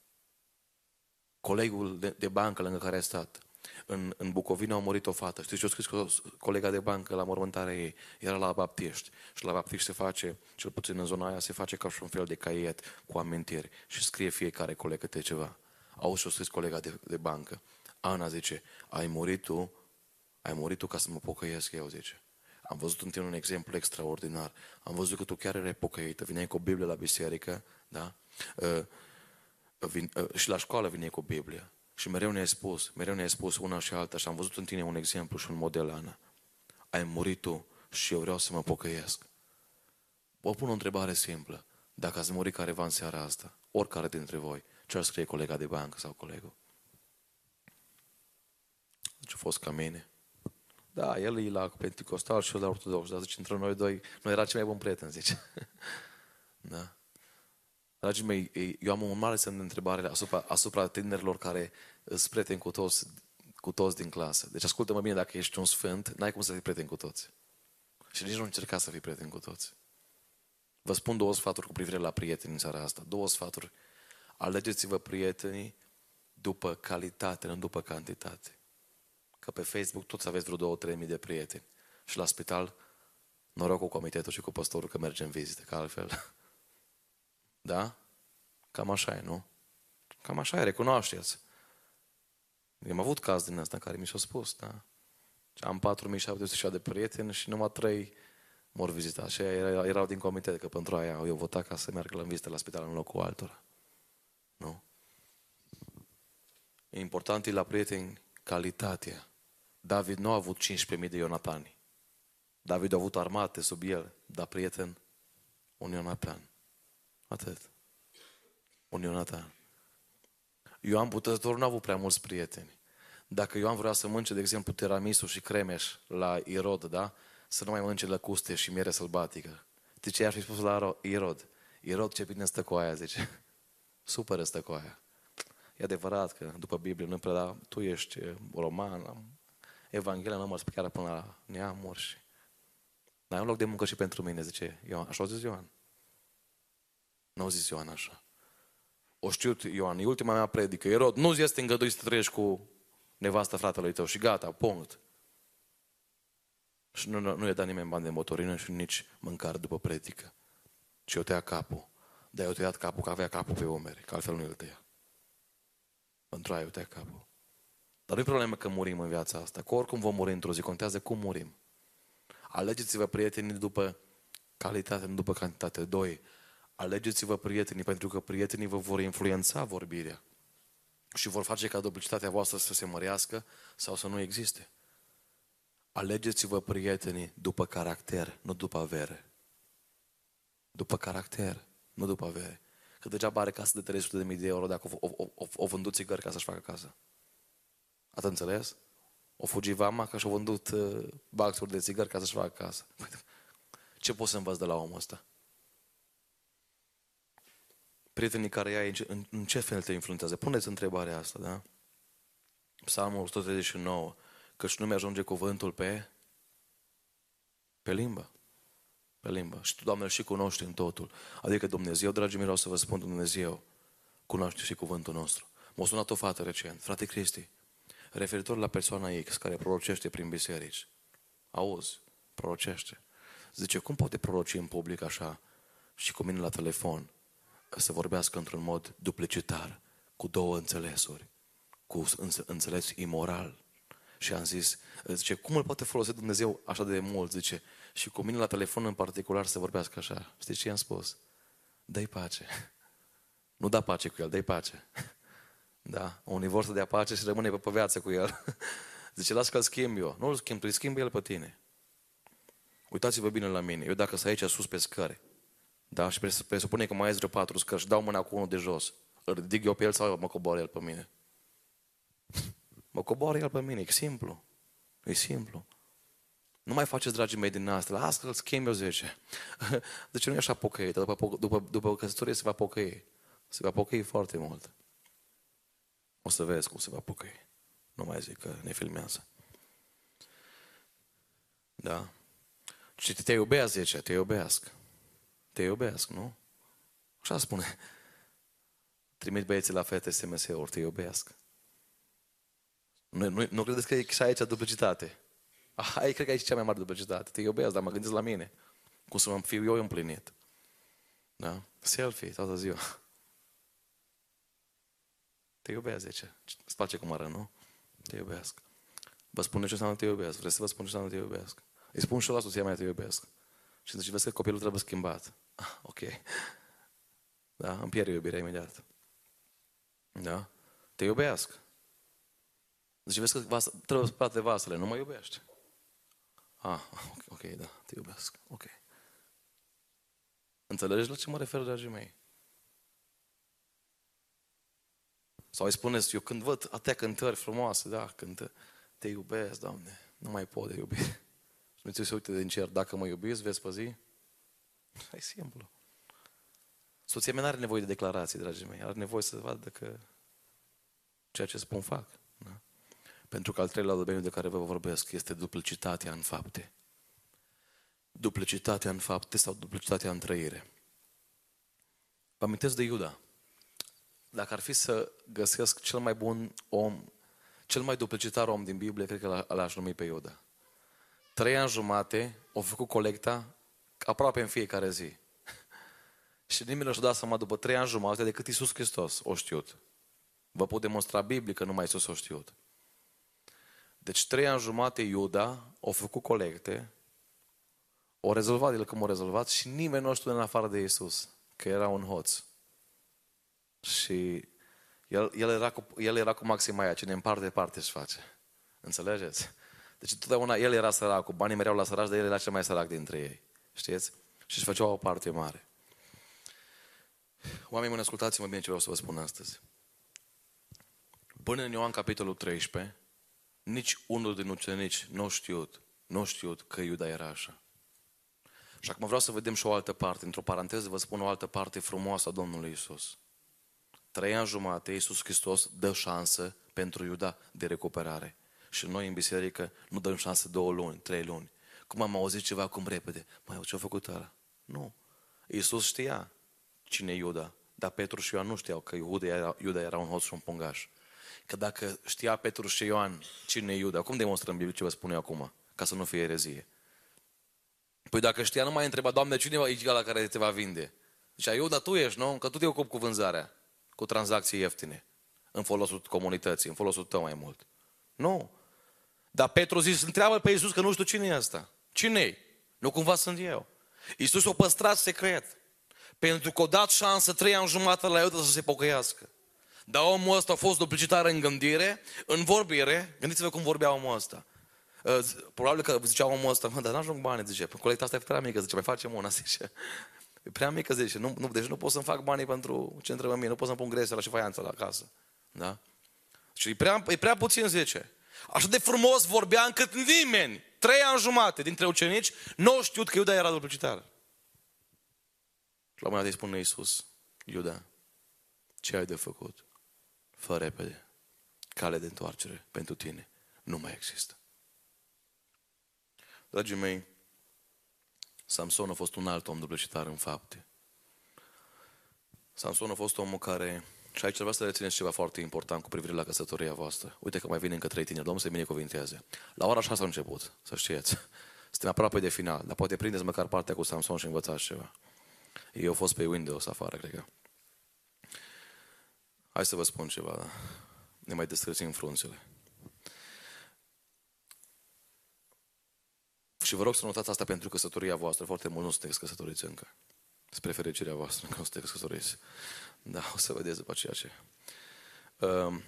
Colegul de, de bancă lângă care a stat, în, în Bucovina a murit o fată. Știți ce a scris colega de bancă la mormântarea ei? Era la baptiști. Și la baptiști se face, cel puțin în zona aia, se face ca și un fel de caiet cu amintiri. Și scrie fiecare coleg câte ceva. Auzi ce a scris colega de, de bancă. Ana zice, ai murit tu, ai murit tu ca să mă pocăiesc eu, zice. Am văzut în tine un exemplu extraordinar. Am văzut că tu chiar erai pocăită. Vineai cu o Biblie la biserică, da? Uh, vin, uh, și la școală vineai cu Biblia. Și mereu ne-ai spus, mereu ne-ai spus una și alta și am văzut în tine un exemplu și un model, Ana. Ai murit tu și eu vreau să mă pocăiesc. Vă pun o întrebare simplă. Dacă ați murit careva în seara asta, oricare dintre voi, ce ar scrie colega de bancă sau colegul? Deci a fost ca mine. Da, el e la Pentecostal și eu la Ortodox, dar zice, între noi doi, noi era cel mai bun prieten, zice. Da. Dragii mei, eu am un mare semn de întrebare asupra, asupra tinerilor care sunt prieteni cu toți, cu toți din clasă. Deci ascultă-mă bine, dacă ești un sfânt, n-ai cum să fii prieten cu toți. Și nici nu încerca să fii prieten cu toți. Vă spun două sfaturi cu privire la prieteni în seara asta. Două sfaturi. Alegeți-vă prietenii după calitate, nu după cantitate. Că pe Facebook toți aveți vreo două, trei mii de prieteni. Și la spital, noroc cu comitetul și cu pastorul că merge în vizită, că altfel. Da? Cam așa e, nu? Cam așa e, recunoașteți. Eu am avut caz din ăsta în care mi s-a spus, da? Am patru mii șapte sute de prieteni și numai trei m-au vizitat. Și erau din comitet, că pentru aia eu votat ca să meargă la vizită la spital în locul altora. Nu? E important e la prieteni calitatea. David nu a avut cincisprezece mii de Ionatani. David a avut armate sub el, dar prieten, un Ionatan. Atât. Un Ionatan. Ioan Botezătorul nu a avut prea mulți prieteni. Dacă Ioan vrea să mănânce, de exemplu, tiramisu și cremeș la Irod, da? Să nu mai mănânce lăcuste și miere sălbatică. De ce i-ar fi spus la Irod? Irod, ce bine stă cu aia, zice. Super stă cu aia. E adevărat că după Biblie nu prea, dar tu ești roman, Evanghelia nu mă chiar până la neamuri. Și... Dar e un loc de muncă și pentru mine, zice Ioan. Așa a zis Ioan. Nu a zis Ioan așa. O știut Ioan, e ultima mea predică. Irod, nu-ți este îngăduit să trăiești cu nevastă fratelui tău și gata, punct. Și nu, nu, nu i-a dat nimeni bani de motorină și nici mâncare după predică. Și eu tăia capul. Dar eu tăiat capul că avea capul pe umeri, că altfel nu îl tăia. Pentru aia eu tăia capul. Dar nu e problemă că murim în viața asta, că oricum vom muri într-o zi, contează cum murim. Alegeți-vă prietenii după calitate, nu după cantitate. Doi, alegeți-vă prietenii, pentru că prietenii vă vor influența vorbirea și vor face ca duplicitatea voastră să se mărească sau să nu existe. Alegeți-vă prietenii după caracter, nu după avere. După caracter, nu după avere. Că degeaba are casă de trei sute de mii de euro dacă o, o, o, o vândut țigări ca să-și facă casă. Ați înțeles? O fugi vama că și-a vândut uh, baxuri de țigări ca să-și facă casă. Ce poți să învăț de la omul ăsta? Prietenii care ai, în, în ce fel te influențează? Puneți întrebarea asta, da? Psalmul o sută treizeci și nouă. Căci nu mi-ajunge cuvântul pe, pe limbă. Pe limbă. Și tu, Doamne, îl și cunoști în totul. Adică Dumnezeu, dragii mei, vreau să vă spun, Dumnezeu cunoaște și cuvântul nostru. M-a sunat o fată recent. Frate Cristi, referitor la persoana X care prorocește prin biserici. Auzi, prorocește. Zice, cum poate proroci în public așa și cu mine la telefon să vorbească într-un mod duplicitar, cu două înțelesuri, cu înțeles imoral? Și am zis, zice, cum îl poate folosi Dumnezeu așa de mult? Zice, și cu mine la telefon în particular să vorbească așa. Știți ce i-am spus? Dă-i pace. Nu da pace cu el, dă-i pace. Da, unii vor să dea pace și rămâne pe, pe viață cu el. Zice, lasă că-l schimb eu. Nu-l schimb, îl schimb el pe tine. Uitați-vă bine la mine. Eu dacă sunt aici sus pe scări, da, și presupune că mai ai vreo patru scări și dau mâna cu unul de jos, Îl ridic eu pe el sau mă coboară el pe mine? Mă coboară el pe mine, e simplu. E simplu. Nu mai faceți, dragii mei, din asta. Lasă că îl schimb eu zece. De ce nu e așa pocăit? După, după, după căsătorie se va pocăi. Se va pocăi foarte mult. O să vezi cum se va pocăi. Nu mai zic că ne filmează. Da? Și te iubesc, zice, te iubesc. Te iubesc, nu? Așa spune. Trimit băieții la fete S M S-uri, te iubesc. Nu, nu, nu credeți că e și aici duplicitate? Ai, cred că aici e cea mai mare duplicitate. Te iubesc, dar mă gândesc la mine. Cum să mă fiu eu împlinit. Da? Selfie toată ziua. Te iubesc, zice. Îți place cum ară, nu? Te iubesc. Vă spune ce înseamnă te iubesc. Vreți să vă spun ce înseamnă te iubesc? Îi spun și eu la soția mea te iubesc. Și zice, vezi că copilul trebuie schimbat. Ah, ok. Da? Îmi pierde iubirea imediat. Da? Te iubesc. Zice, vezi că vas, trebuie spălate vasele. Nu mă iubești. Ah, ok, ok, da. Te iubesc. Ok. Înțelegeți la ce mă refer, dragii mei? Sau îi spuneți, eu când văd atâtea cântări frumoase, da, când te iubesc, Doamne, nu mai pot de iubire. Și nu ți se uite din cer, dacă mă iubiți, vezi pe zi? E simplu. Soția mea nu are nevoie de declarații, dragii mei. Are nevoie să vadă că ceea ce spun fac. Da? Pentru că al treilea domeniu de care vă vorbesc este duplicitatea în fapte. Duplicitatea în fapte sau duplicitatea în trăire. Vă amintesc de Iuda. Dacă ar fi să găsesc cel mai bun om, cel mai duplicitar om din Biblie, cred că l-aș numi pe Iuda. Trei ani jumate au făcut colecta aproape în fiecare zi. Și nimeni nu și-a dat seama după trei ani jumate decât Iisus Hristos o știut. Vă pot demonstra biblic că numai Iisus o știut. Deci trei ani jumate Iuda au făcut colecte, o rezolvat el cum o rezolvat și nimeni nu știu în afară de Iisus, că era un hoț. Și el, el, era cu, el era cu maxima aia, cine împarte, parte își face. Înțelegeți? Deci totdeauna el era săracul, banii mereau la săraci, dar el era cel mai sărac dintre ei. Știți? Și își făceau o parte mare. Oamenii mei, ascultați-mă bine ce vreau să vă spun astăzi. Până în Ioan capitolul treisprezece, nici unul din ucenici nu știut, nu știut că Iuda era așa. Și acum vreau să vedem și o altă parte. Într-o paranteză vă spun o altă parte frumoasă a Domnului Iisus. Trei ani jumate, Iisus Hristos dă șansă pentru Iuda de recuperare. Și noi în biserică nu dăm șansă două luni, trei luni. Cum am auzit ceva acum repede? Măi, ce-a făcut ăla? Nu. Iisus știa cine e Iuda, dar Petru și Ioan nu știau că Iuda era, Iuda era un hoț și un pungaș. Că dacă știa Petru și Ioan cine e Iuda, cum demonstrăm Biblie ce vă spun eu acum? Ca să nu fie erezie. Păi dacă știa, nu mai întreba, Doamne, cine e la care te va vinde? Zicea, Iuda, tu ești, nu? Că tu te ocupi cu vânzarea, cu tranzacții ieftine, în folosul comunității, în folosul tău mai mult. Nu. Dar Petru zis, întreabă pe Iisus că nu știu cine e ăsta. Cine-i? Nu cumva sunt eu. Iisus o păstrat secret. Pentru că o dat șansă trei ani jumătate la Iuda să se pocăiască. Dar omul ăsta a fost duplicitar în gândire, în vorbire. Gândiți-vă cum vorbea omul ăsta. Probabil că zicea omul ăsta, dar n-ajung bani, zice. Colecta asta e prea mică, zice, mai facem una, zice. E prea mică, zice. Nu, nu, deci nu pot să-mi fac banii pentru ce trebuie mie. Nu pot să-mi pun gresele și faianța la casă. Da? Și e prea, e prea puțin, zice. Așa de frumos vorbea încât nimeni, trei ani jumate dintre ucenici, nu au știut că Iuda era duplicitar. Și la un moment dat îi spune Iisus, Iuda, ce ai de făcut? Fă repede. Cale de întoarcere pentru tine nu mai există. Dragii mei, Samson a fost un alt om duplicitar în fapte. Samson a fost omul care... Și aici trebuie să rețineți ceva foarte important cu privire la căsătoria voastră. Uite că mai vine încă trei tineri, Domnul să binecuvinteze. La ora șase a început, să știți. Suntem aproape de final, dar poate prindeți măcar partea cu Samson și învățați ceva. Ei au fost pe Windows afară, cred că. Hai să vă spun ceva, da? Ne mai destrățim frunțele. Și vă rog să notați asta pentru căsătoria voastră. Foarte mult nu sunteți căsătoriți încă. Spre fericirea voastră, că nu sunteți căsătoriți. Da, o să vedeți după ceea ce... Uh,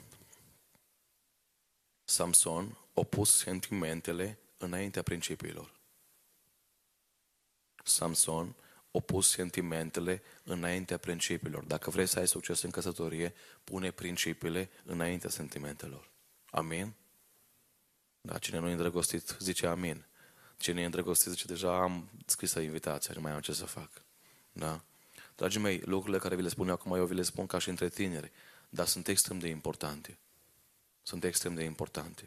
Samson a pus sentimentele înaintea principiilor. Samson opus sentimentele înaintea principiilor. Dacă vrei să ai succes în căsătorie, pune principiile înaintea sentimentelor. Amin? Da, cine nu e îndrăgostit, zice amin. Cine e îndrăgostit, zice deja am scrisă invitația, nu mai am ce să fac. Da? Dragii mei, lucrurile care vi le spun eu acum, eu vi le spun ca și între tineri, dar sunt extrem de importante. Sunt extrem de importante.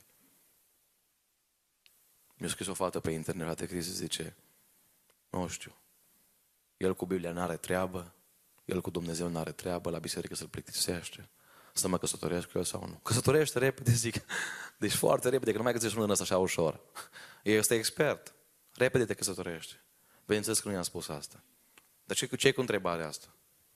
Mi-a scris o fată pe internet de criză, zice, nu știu, el cu Biblia n-are treabă, el cu Dumnezeu n-are treabă, la biserică să-l plictisește. Să mă căsătoresc cu el sau nu? Căsătorește repede, zic. Deci foarte repede, că nu mai găsești unul ăsta așa ușor. Este expert. Repede te căsătorește. Bineînțeles că nu i-am spus asta. Dar ce, ce cu întrebarea asta?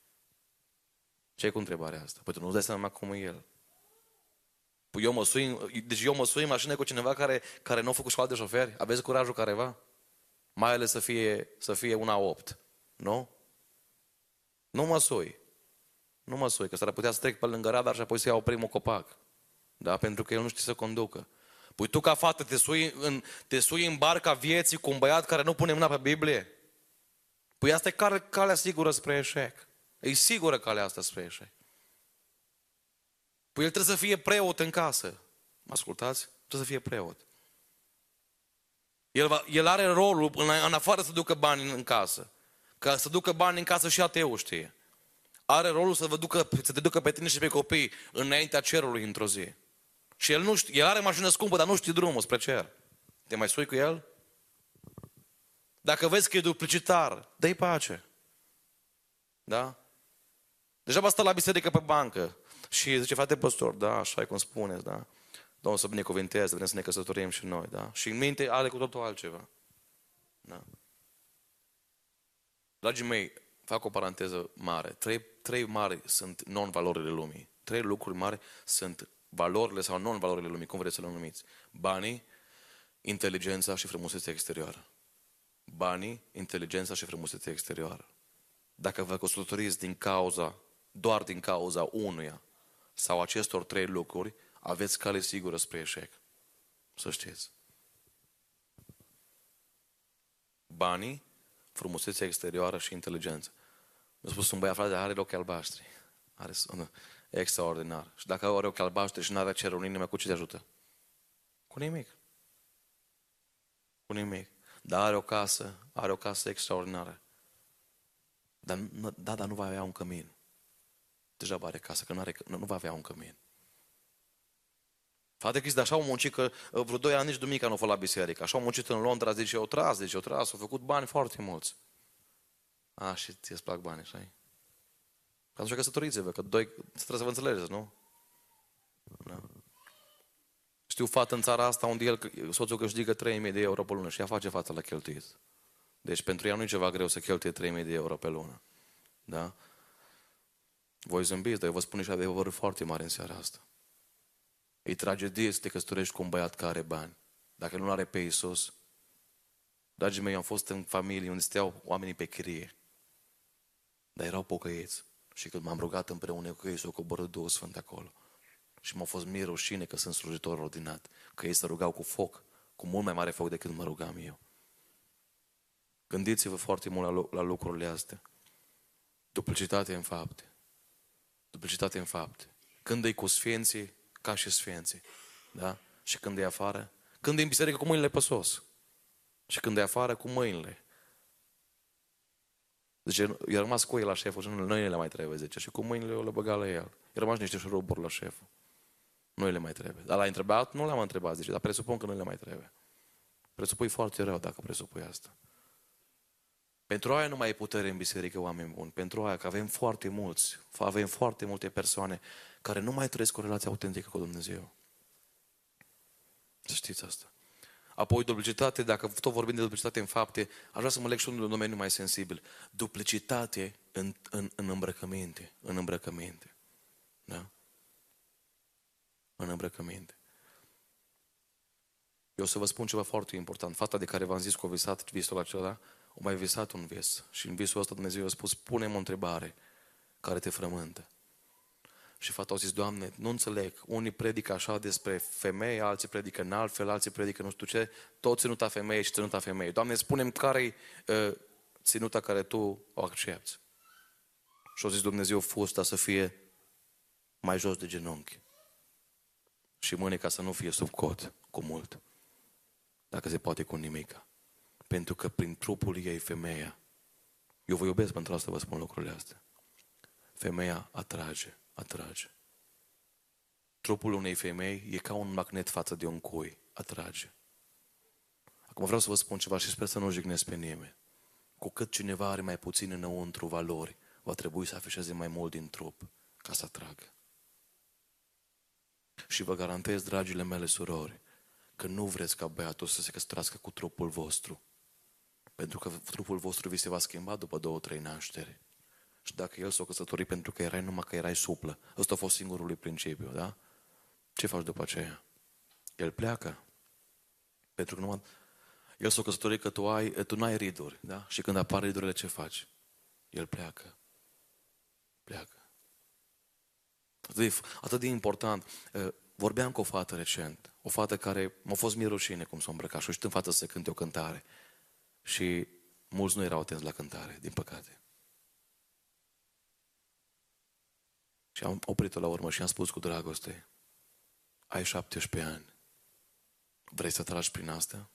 Ce cu întrebarea asta? Păi tu nu-ți dai seama cum e el. Păi eu mă sui, deci eu mă sui în mașină cu cineva care, care nu a făcut școală de șoferi? Aveți curajul careva? Mai ales să fie, să fie una opt. Nu? Nu mă sui. Nu mă sui, că s-ar putea să trec pe lângă radar și apoi să iau primul copac. Da? Pentru că el nu știe să conducă. Păi tu ca fată te sui în, te sui în barca vieții cu un băiat care nu pune mâna pe Biblie? Păi asta e calea, calea sigură spre eșec. E sigură calea asta spre eșec. Păi el trebuie să fie preot în casă. Mă ascultați? Trebuie să fie preot. El, va, el are rolul, în, în afară să ducă bani în casă. Ca să ducă bani în casă și ateul știe. Are rolul să, vă ducă, să te ducă pe tine și pe copii înaintea cerului într-o zi. Și el nu știe, el are mașină scumpă, dar nu știe drumul spre cer. Te mai sui cu el? Dacă vezi că e duplicitar, dă-i pace. Da? Deja stă la biserică pe bancă și zice, frate păstor, da, așa e cum spuneți, da? Domnul să binecuvinteze, vrem să ne căsătorim și noi, da? Și în minte are cu totul altceva. Da? Dragii mei, fac o paranteză mare. Trei, trei mari sunt non-valorile lumii. Trei lucruri mari sunt valorile sau non-valorile lumii, cum vreți să le numiți. Banii, inteligența și frumusețea exterioară. Banii, inteligența și frumusețea exterioară. Dacă vă căsătoriți din cauza, doar din cauza unuia sau acestor trei lucruri, aveți cale sigură spre eșec. Să știți. Banii, frumusețea exterioară și inteligență. Mi-a spus un băiat, frate, are ochi albaștri. Are sună extraordinar. Și dacă are ochi albaștri și nu are cerul în inimă, cu ce te ajută? Cu nimic. Cu nimic. Dar are o casă, are o casă extraordinară. Dar, da, dar nu va avea un cămin. Deja are casă, că nu, are, nu va avea un cămin. Frate Cristi, așa au muncit că vreo doi ani nici duminica nu a fost la biserică. Așa au muncit în Londra, zice, eu tras, zice, eu tras, au făcut bani foarte mulți. A, și ție-ți plac bani, așa-i? Atunci căsătoriți-vă, că doi, trebuie să vă înțelegeți, nu? Da. Știu fată în țara asta unde el, soțul câștigă trei mii de euro pe lună și ea face față la cheltuit. Deci pentru ea nu e ceva greu să cheltuie trei mii de euro pe lună. Da? Voi zâmbiți, dar eu vă spun și adevărul foarte mare în seara asta. E tragedie să te căsătorești cu un băiat care are bani. Dacă nu are pe Iisus. Dragii mei, am fost în familie unde steau oamenii pe chirie. Dar erau pocăiți. Și când m-am rugat împreună cu ei, s-o coborât Duhul Sfânt acolo. Și m-a fost mie rușine că sunt slujitor ordinat. Că ei se rugau cu foc, cu mult mai mare foc decât mă rugam eu. Gândiți-vă foarte mult la, la lucrurile astea. Duplicitate în fapte. Duplicitate în fapte. Când e cu sfinții, ca și sfinții. Da? Și când e afară? Când e în biserică cu mâinile pe sos. Și când e afară, cu mâinile. Zice, i-a rămas cu ei la șeful și noi nu le mai trebuie, zice. Și cu mâinile o le băga la el. I-a rămas niște șuruburi la șeful. Nu le mai trebuie. Dar l-a întrebat? Nu l-am întrebat, zice, dar presupun că nu le mai trebuie. Presupui foarte rău dacă presupui asta. Pentru aia nu mai e putere în biserică, oameni buni. Pentru aia că avem foarte mulți, avem foarte multe persoane care nu mai trăiesc o relație autentică cu Dumnezeu. Să știți asta. Apoi duplicitate, dacă tot vorbim de duplicitate în fapte, aș vrea să mă leg și un domeniu mai sensibil. Duplicitate în, în, în îmbrăcăminte. În îmbrăcăminte. Da? În îmbrăcăminte. Eu o să vă spun ceva foarte important. Fata de care v-am zis că a visat visul acela, a mai visat un vis. Și în visul ăsta Dumnezeu a spus, pune-mi o întrebare care te frământă. Și fata a zis, Doamne, nu înțeleg. Unii predică așa despre femei, alții predică în altfel, alții predică nu știu ce. Tot ținuta femeie și ținuta femeie. Doamne, spune-mi care-i uh, ținuta care tu o accepți. Și o zis Dumnezeu, fusta să fie mai jos de genunchi. Și mâneca să nu fie sub cot, cu mult. Dacă se poate cu nimica. Pentru că prin trupul ei, femeia, eu vă iubesc pentru asta, vă spun lucrurile astea. Femeia atrage, atrage. Trupul unei femei e ca un magnet față de un cui, atrage. Acum vreau să vă spun ceva și sper să nu jignesc pe nimeni. Cu cât cineva are mai puțin înăuntru valori, va trebui să afișeze mai mult din trup ca să atragă. Și vă garantez, dragile mele surori, că nu vreți ca băiatul să se căsătorească cu trupul vostru. Pentru că trupul vostru vi se va schimba după două, trei nașteri. Și dacă el s-a căsătorit pentru că erai numai că erai suplă, ăsta a fost singurul lui principiu, da? Ce faci după aceea? El pleacă. Pentru că numai... El s-a căsătorit că tu, ai, tu n-ai riduri, da? Și când apar ridurile, ce faci? El pleacă. Pleacă. Atât de, atât de important. Vorbeam cu o fată recent. O fată care m-a fost mie rușine cum s-a îmbrăcat. Și în față să cânte o cântare. Și mulți nu erau atenți la cântare, din păcate. Și am oprit-o la urmă și am spus cu dragoste: ai șaptesprezece ani. Vrei să tragi prin asta?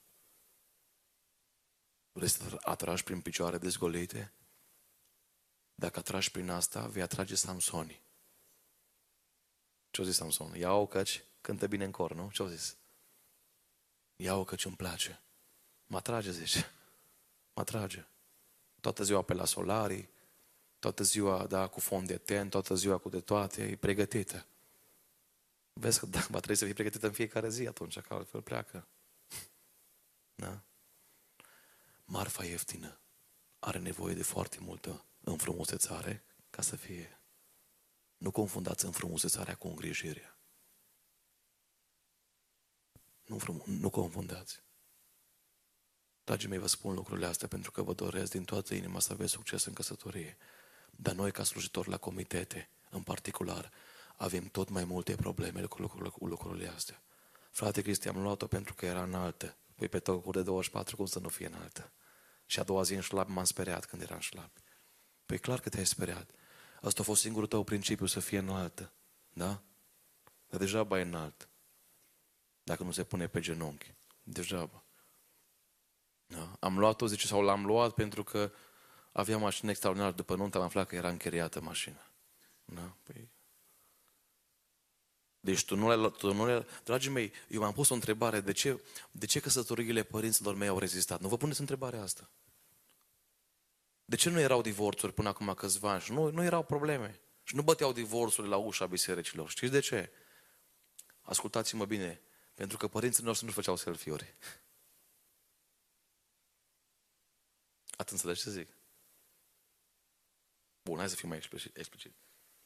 Vrei să atragi prin picioare dezgolite? Dacă atragi prin asta, vei atrage Samsoni. Ce-o zis Samson? Ia-o căci cântă bine în cor, nu? Ce-o zis? Ia-o căci îmi place. Mă atrage, zice. Mă atrage. Toată ziua pe la solarii, toată ziua, da, cu fond de ten, toată ziua cu de toate, e pregătită. Vezi că da, va trebui să fii pregătită în fiecare zi atunci, că altfel pleacă. Da? Marfa ieftină are nevoie de foarte multă înfrumusețare ca să fie. Nu confundați înfrumusețarea cu îngrijirea. Nu, frum- nu confundați. Dragii mei, vă spun lucrurile astea pentru că vă doresc din toată inima să aveți succes în căsătorie. Dar noi, ca slujitori la comitete, în particular, avem tot mai multe probleme cu lucrurile, cu lucrurile astea. Frate Cristi, am luat-o pentru că era înaltă. Păi pe tocuri de douăzeci și patru, cum să nu fie înaltă? Și a doua zi în șlap m-am speriat când eram în șlap. Păi clar că te-ai speriat. Asta a fost singurul tău principiu, să fie înaltă. Da? Dar degeaba e înalt. Dacă nu se pune pe genunchi. Degeaba. Da? Am luat-o, zice, sau l-am luat pentru că avea mașină extraordinară. După nuntă am aflat că era închiriată mașina. Da? Păi... Deci tu nu le-ai luat, tu nu le-ai... Dragii mei, eu m-am pus o întrebare. De ce, de ce căsătoriile părinților mei au rezistat? Nu vă puneți întrebarea asta? De ce nu erau divorțuri până acum câțiva ani? Și nu, nu erau probleme. Și nu băteau divorțurile la ușa bisericilor. Știți de ce? Ascultați-mă bine. Pentru că părinții noștri nu făceau selfie-uri. Ați înțeles ce zic? Bun, hai să fim mai explicit.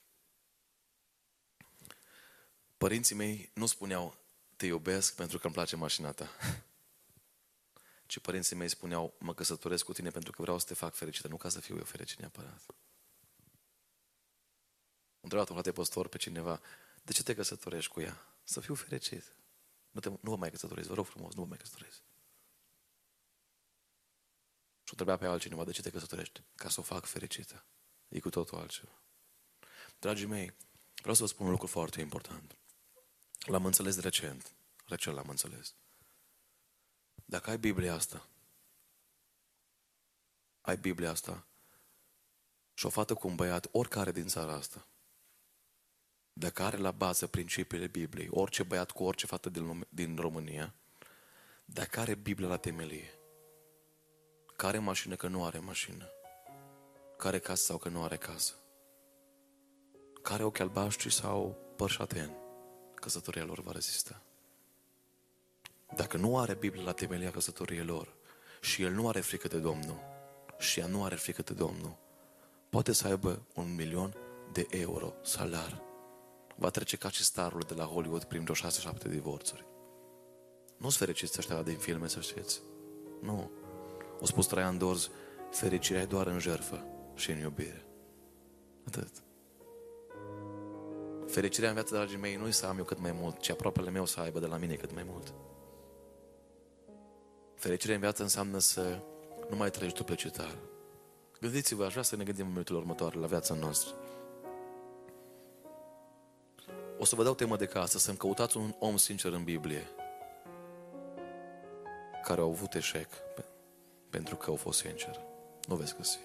Părinții mei nu spuneau: te iubesc pentru că îmi place mașina ta. Ci părinții mei spuneau: mă căsătoresc cu tine pentru că vreau să te fac fericită, nu ca să fiu eu fericit neapărat. Întrebat un frate păstor pe cineva: de ce te căsătorești cu ea? Să fiu fericit. Nu, te, nu vă mai căsătoresc, vă rog frumos, nu vă mai căsătoresc. Și o întrebea pe altcineva: de ce te căsătorești? Ca să o fac fericită. E cu totul altceva. Dragii mei, vreau să vă spun un lucru foarte important. L-am înțeles recent. Recent l-am înțeles. Dacă ai Biblia asta, ai Biblia asta și o fată cu un băiat, oricare din țara asta, dacă are la bază principiile Bibliei, orice băiat cu orice fată din, din România, dacă are Biblia la temelie, care mașină că nu are mașină, care casă sau că nu are casă, care ochi albaștri sau părșateni, căsătoria lor va rezista. Dacă nu are Biblia la temelia căsătoriei lor și el nu are frică de Domnul și ea nu are frică de Domnul, poate să aibă un milion de euro salar. Va trece ca și starul de la Hollywood prin vreo șase șapte divorțuri. Nu-s fericiți ăștia din filme, să știți. Nu. O spus Traian Dorz: fericirea e doar în jertfă și în iubire. Atât. Fericirea în viață, dragii mei, nu-i să am eu cât mai mult, ci aproapele meu să aibă de la mine cât mai mult. Fericirea în viață înseamnă să nu mai trăiești după cetar, Gândiți-vă, aș vrea să ne gândim în minutele următoare la viața noastră. O să vă dau temă de casă, să-mi căutați un om sincer în Biblie care au avut eșec pentru că au fost sincer. Nu veți găsi.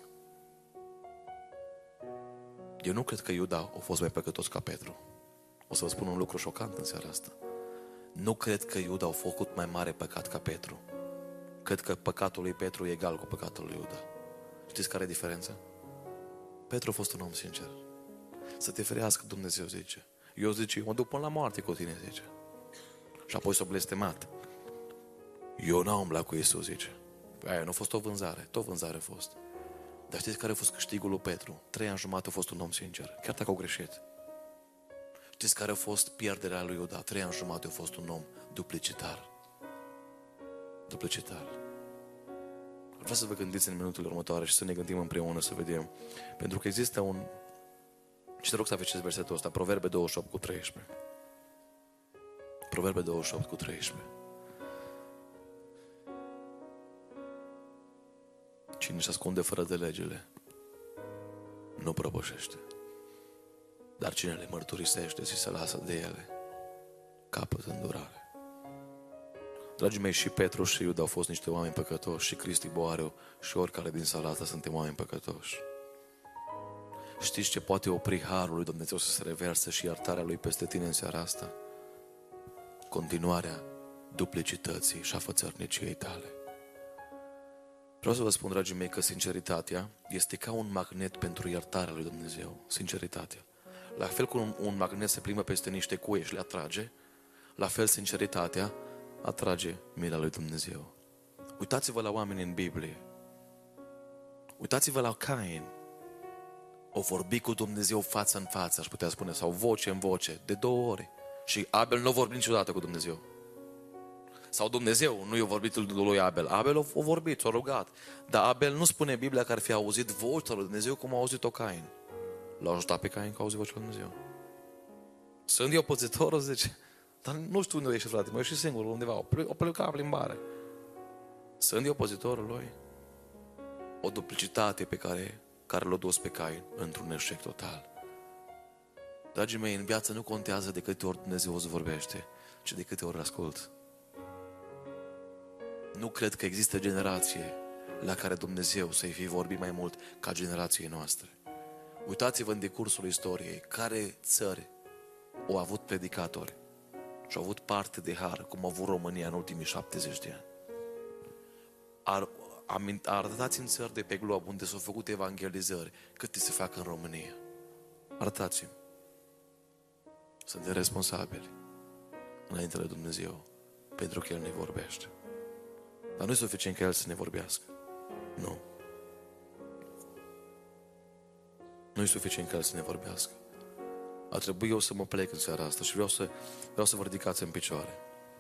Eu nu cred că Iuda a fost mai păcătos ca Petru. O să vă spun un lucru șocant în seara asta. Nu cred că Iuda a făcut mai mare păcat ca Petru. Cred că păcatul lui Petru e egal cu păcatul lui Iuda. Știți care e diferența? Petru a fost un om sincer. Să te ferească, Dumnezeu zice. Eu zice, eu mă duc până la moarte cu tine, zice. Și apoi s-a blestemat. Eu n-am umblat cu Iisus, zice. Aia nu a fost o vânzare, tot vânzare a fost. Dar știți care a fost câștigul lui Petru? Trei ani jumate a fost un om sincer, chiar dacă au greșit. Știți care a fost pierderea lui Iuda? Trei ani jumate a fost un om duplicitar. Duplicitar. Vreau să vă gândiți în minutele următoare și să ne gândim împreună să vedem. Pentru că există un... Și te rog să aveți versetul ăsta, Proverbe douăzeci și opt cu treisprezece. Proverbe douăzeci și opt cu treisprezece. Cine se ascunde fără de legile nu prăbușește. Dar cine le mărturisește și se lasă de ele capătă îndurare. Dragii mei, și Petru și Iuda au fost niște oameni păcătoși, și Cristi Boariu și oricare din sala asta suntem oameni păcătoși. Știți ce poate opri harul lui Dumnezeu să se reverse și iertarea lui peste tine în seara asta? Continuarea duplicității și a fățărniciei tale. Vreau să vă spun, dragii mei, că sinceritatea este ca un magnet pentru iertarea lui Dumnezeu. Sinceritatea. La fel cum un, un magnet se plimbă peste niște cuie și le atrage, la fel sinceritatea atrage mila lui Dumnezeu. Uitați-vă la oameni în Biblie. Uitați-vă la Cain. O vorbi cu Dumnezeu față în față, aș putea spune, sau voce în voce, de două ori. Și Abel nu a vorbit niciodată cu Dumnezeu. Sau Dumnezeu nu i-a vorbit lui Abel. Abel a vorbit, s-a rugat. Dar Abel nu spune în Biblia că ar fi auzit vocea lui Dumnezeu cum a auzit-o Cain. L-a ajutat pe Cain că a auzit vocea lui Dumnezeu. Sunt eu pățitorul, zice. Dar nu știu unde ești, frate, mă ieși singur undeva. O plecat la plimbare. Sunt eu pățitorul lui? O duplicitate pe care, care l-a dus pe Cain într-un eșec total. Dragii mei, în viață nu contează de câte ori Dumnezeu îți vorbește, ci de câte ori ascult. Nu cred că există generație la care Dumnezeu să-i fi vorbit mai mult ca generației noastre. Uitați-vă în decursul istoriei care țări au avut predicatori și au avut parte de har, cum a avut România în ultimii șaptezeci de ani. Ar, arătați-mi țări de pe glob unde s-au făcut evangelizări câte se fac în România. Arătați-mi. Suntem responsabili înainte de Dumnezeu pentru că El ne vorbește. Dar nu e suficient ca El să ne vorbească. Nu. Nu e suficient ca El să ne vorbească. A trebuit eu să mă plec în seara asta și vreau să, vreau să vă ridicați în picioare.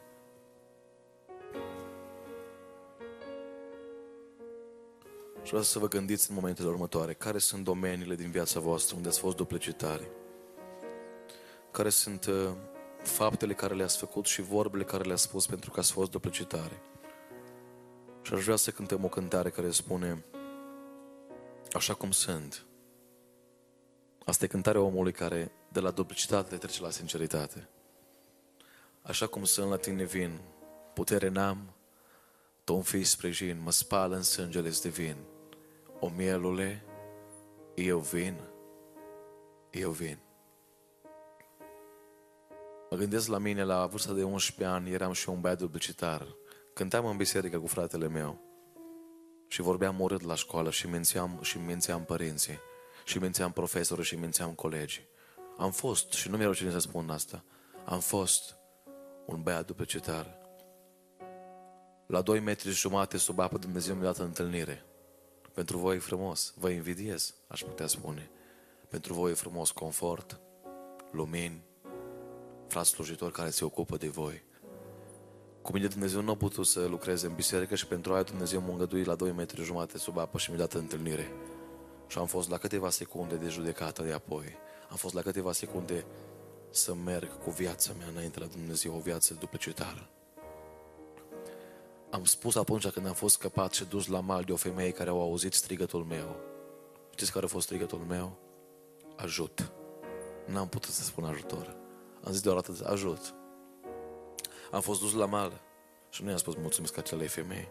Și vreau să vă gândiți în momentele următoare care sunt domeniile din viața voastră unde ați fost duplicitari. Care sunt uh, faptele care le-ați făcut și vorbele care le-ați spus pentru că ați fost duplicitari. Și aș vrea să cântăm o cântare care spune așa cum sunt. Asta e cântarea omului care de la duplicitate trece la sinceritate. Așa cum sunt la tine vin, putere n-am, tu-mi fii sprijin, mă spală în sângele-ți divin. O mielule, eu vin, eu vin. Mă gândesc la mine, la vârsta de unsprezece ani, eram și un băiat duplicitar. Cântam în biserică cu fratele meu și vorbeam urât la școală și mințeam, și mințeam părinții și mințeam profesorii și mințeam colegii. Am fost, și nu mi-e rușine să spun asta, am fost un băiat duplicitar. La doi metri și jumate sub apă Dumnezeu mi-a dat întâlnire. Pentru voi e frumos, vă invidiez, aș putea spune. Pentru voi e frumos confort, lumini, frați slujitori care se ocupă de voi. Cu mine Dumnezeu nu a putut să lucreze în biserică și pentru aia Dumnezeu m-a îngăduit la doi metri jumate sub apă și mi-a dat întâlnire. Și am fost la câteva secunde de judecată de apoi. Am fost la câteva secunde să merg cu viața mea înainte la Dumnezeu, o viață duplicitară. Am spus atunci când am fost scăpat și dus la mal de o femeie care au auzit strigătul meu. Știți care a fost strigătul meu? Ajut. N-am putut să spun ajutor. Am zis doar atât, ajut. Am fost dus la mală și nu i-am spus mulțumesc acelei femei.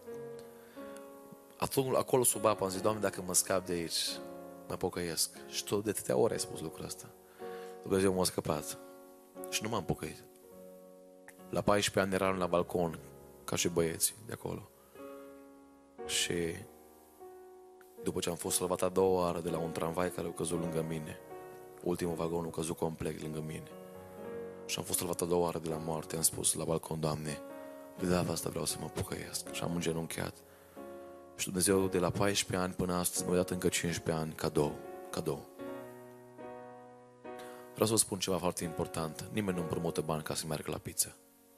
Atunci, acolo sub apă am zis, Doamne, dacă mă scap de aici, mă pocăiesc. Și tu de atâtea ori ai spus lucrul ăsta. Dumnezeu m-a scăpat. Și nu m-am pocăit. La paisprezece ani eram la balcon, ca și băieții de acolo. Și după ce am fost salvat a doua oară de la un tramvai care a căzut lângă mine, ultimul vagon a căzut complet lângă mine, și am fost salvat a doua oară de la moarte, am spus la balcon, Doamne, de data asta vreau să mă pocăiesc. Și am îngenunchiat. Și Dumnezeu de la paisprezece ani până astăzi mi-a dat încă cincisprezece ani cadou. Cadou. Vreau să vă spun ceva foarte important. Nimeni nu împrumută bani ca să meargă la pizza.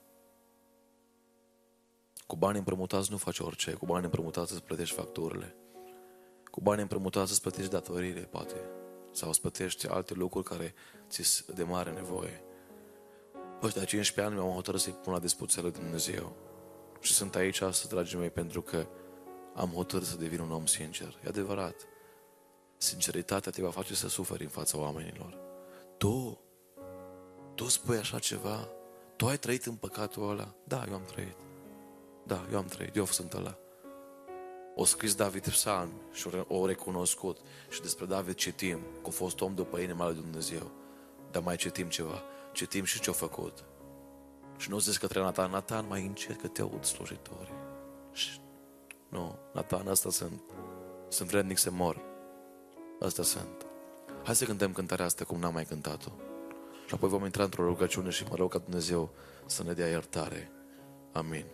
Cu bani împrumutați nu faci orice. Cu bani împrumutați îți plătești facturile. Cu bani împrumutați îți plătești datoriile, poate. Sau îți plătești alte lucruri care ți de mare nevoie. Ăștia cincisprezece ani mi-am hotărât să-i pun la dispoziția lui Dumnezeu. Și sunt aici astăzi, dragii mei, pentru că am hotărât să devin un om sincer. E adevărat. Sinceritatea te va face să suferi în fața oamenilor. Tu, tu spui așa ceva? Tu ai trăit în păcatul ăla? Da, eu am trăit. Da, eu am trăit. Eu sunt ăla. O scris David psalmi și o recunoscut. Și despre David citim că a fost om după inima lui Dumnezeu. Dar mai citim ceva. Citim și ce-a făcut. Și nu zici către Natan, Natan, mai încet că te aud slujitorii. Și nu, Natan, asta sunt. Sunt vrednic să mor. Asta sunt. Hai să cântăm cântarea asta cum n-am mai cântat-o. Și apoi vom intra într-o rugăciune și mă rog ca Dumnezeu să ne dea iertare. Amin.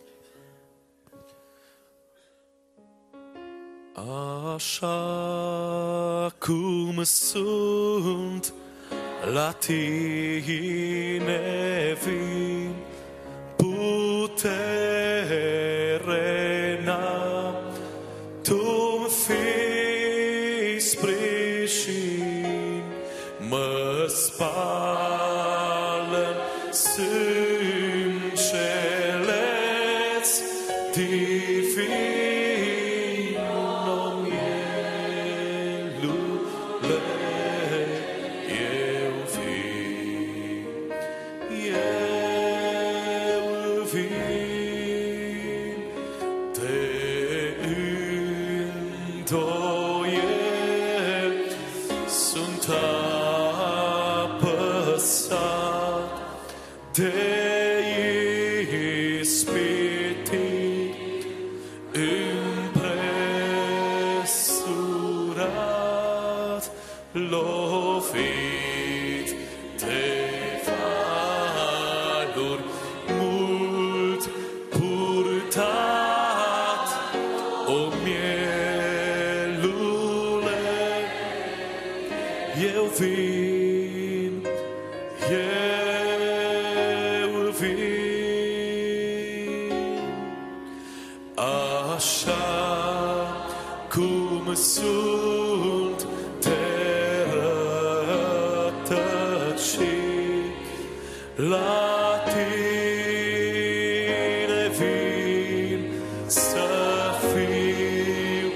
Așa cum sunt, la tine vin, putere n-am, tu-mi fii sprijin, mă spală sângele-ți divin, o mielule, eu vin, eu vin, te îndoiel, sunt apăsat de ispitit, împresurat, lovit de valuri, mult purtat, o mielule, eu vin, eu vin, așa cum sunt, te rătăcit, la tine vin, să fiu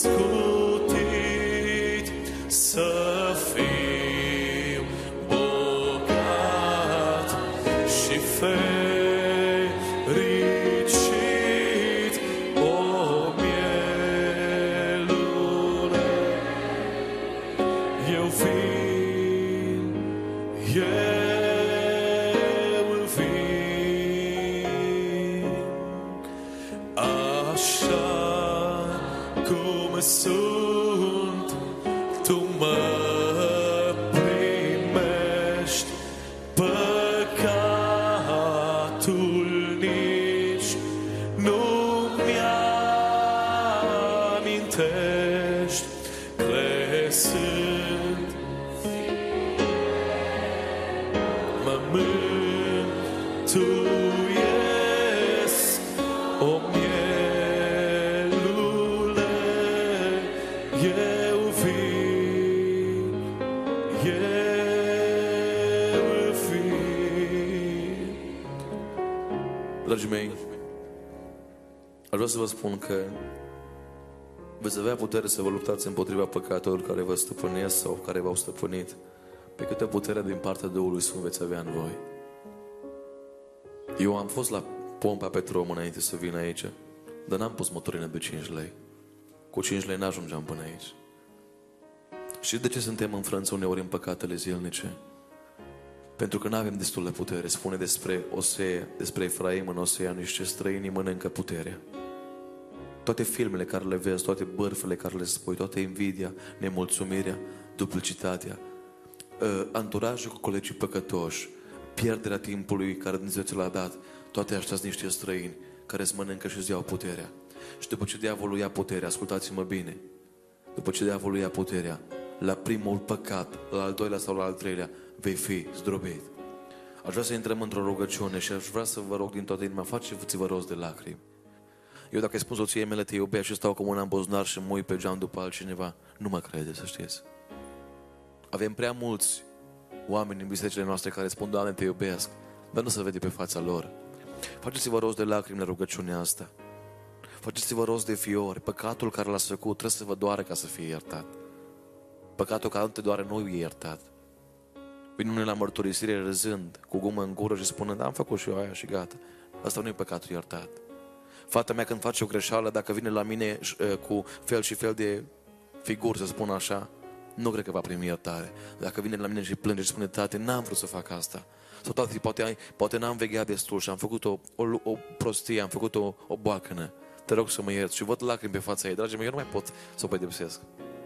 scutit, să fiu bogat și fericit, o mielule, eu vin, eu vin, așa cum sunt, tu mă primești, păcatul nici nu-mi amintești, crescând mă mântuiesc, o mielule, eu vin, eu vin. Dragii mei, aș vrea să vă spun că Veți avea putere să vă luptați împotriva păcatelor care vă stăpânesc sau care v-au stăpânit. Pe câtă putere din partea Duhului Sfânt veți avea în voi. Eu am fost la pompa Petrom înainte să vin aici, dar n-am pus motorină de cinci lei. Cu cinci lei n-ajungeam până aici. Și de ce suntem înfrânți uneori în păcatele zilnice? Pentru că nu avem destul de putere. Spune despre Osea, despre Efraim în Osea, niște străini mănâncă puterea. Toate filmele care le vezi, toate bărfele care le spui, toată invidia, nemulțumirea, duplicitatea, uh, anturajul cu colegii păcătoși, pierderea timpului care Dumnezeu ți l-a dat, toate astea sunt niște străini care îți mănâncă și îți iau puterea. Și după ce diavolul ia puterea, ascultați-mă bine, după ce diavolul ia puterea, la primul păcat, la al doilea sau la al treilea, vei fi zdrobit. Aș vrea să intrăm într-o rugăciune și aș vrea să vă rog din toată inima, faceți-vă rost de lacrimi. Eu dacă îi spun soției mele, te iubesc și stau cu mâna în buzunar și mă uit pe geam după altcineva, nu mă crede, să știți. Avem prea mulți oameni în bisericile noastre care spun, Doamne, te iubesc, dar nu se vede pe fața lor. Faceți-vă rost de lacrimi la rugăciunea asta. Faceți-vă rost de fiori. Păcatul care l-ați făcut trebuie să vă doare ca să fie iertat. Păcatul care nu te doare nu e iertat. Vine unul la mărturisire râzând, cu gumă în gură și spunând, da, am făcut și eu aia și gata. Asta nu e păcatul iertat. Fata mea când face o greșeală, dacă vine la mine cu fel și fel de figuri, să spun așa, nu cred că va primi iertare. Dacă vine la mine și plânge și spune, tate, n-am vrut să fac asta. Sau tati, poate, poate n-am vegheat destul și am făcut o, o, o prostie, am făcut o, o boacănă. Te rog să mă ierți. Și văd lacrimi pe fața ei. Dragii mei, eu nu mai pot să o pedepsesc.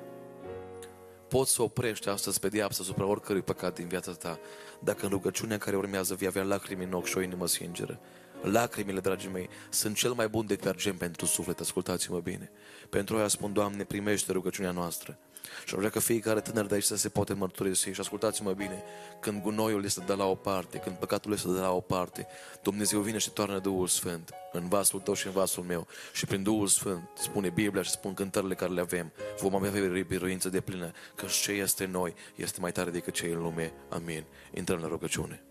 Poți să oprești astăzi pedeapsa asupra oricărui păcat din viața ta, dacă în rugăciunea care urmează vei avea lacrimi în ochi și o inimă sinceră. Lacrimile, dragii mei, sunt cel mai bun detergent pentru suflet. Ascultați-mă bine. Pentru aia spun, Doamne, primește rugăciunea noastră. Și vrea că fiecare tânăr de aici să se poate mărturisi. Și ascultați-mă bine, când gunoiul este de la o parte, când păcatul este de la o parte, Dumnezeu vine și toarnă Duhul Sfânt în vasul tău și în vasul meu. Și prin Duhul Sfânt, spune Biblia și spun cântările care le avem, vom avea biruință de plină, că ce este în noi este mai tare decât ce e în lume. Amin. Intrăm la rugăciune.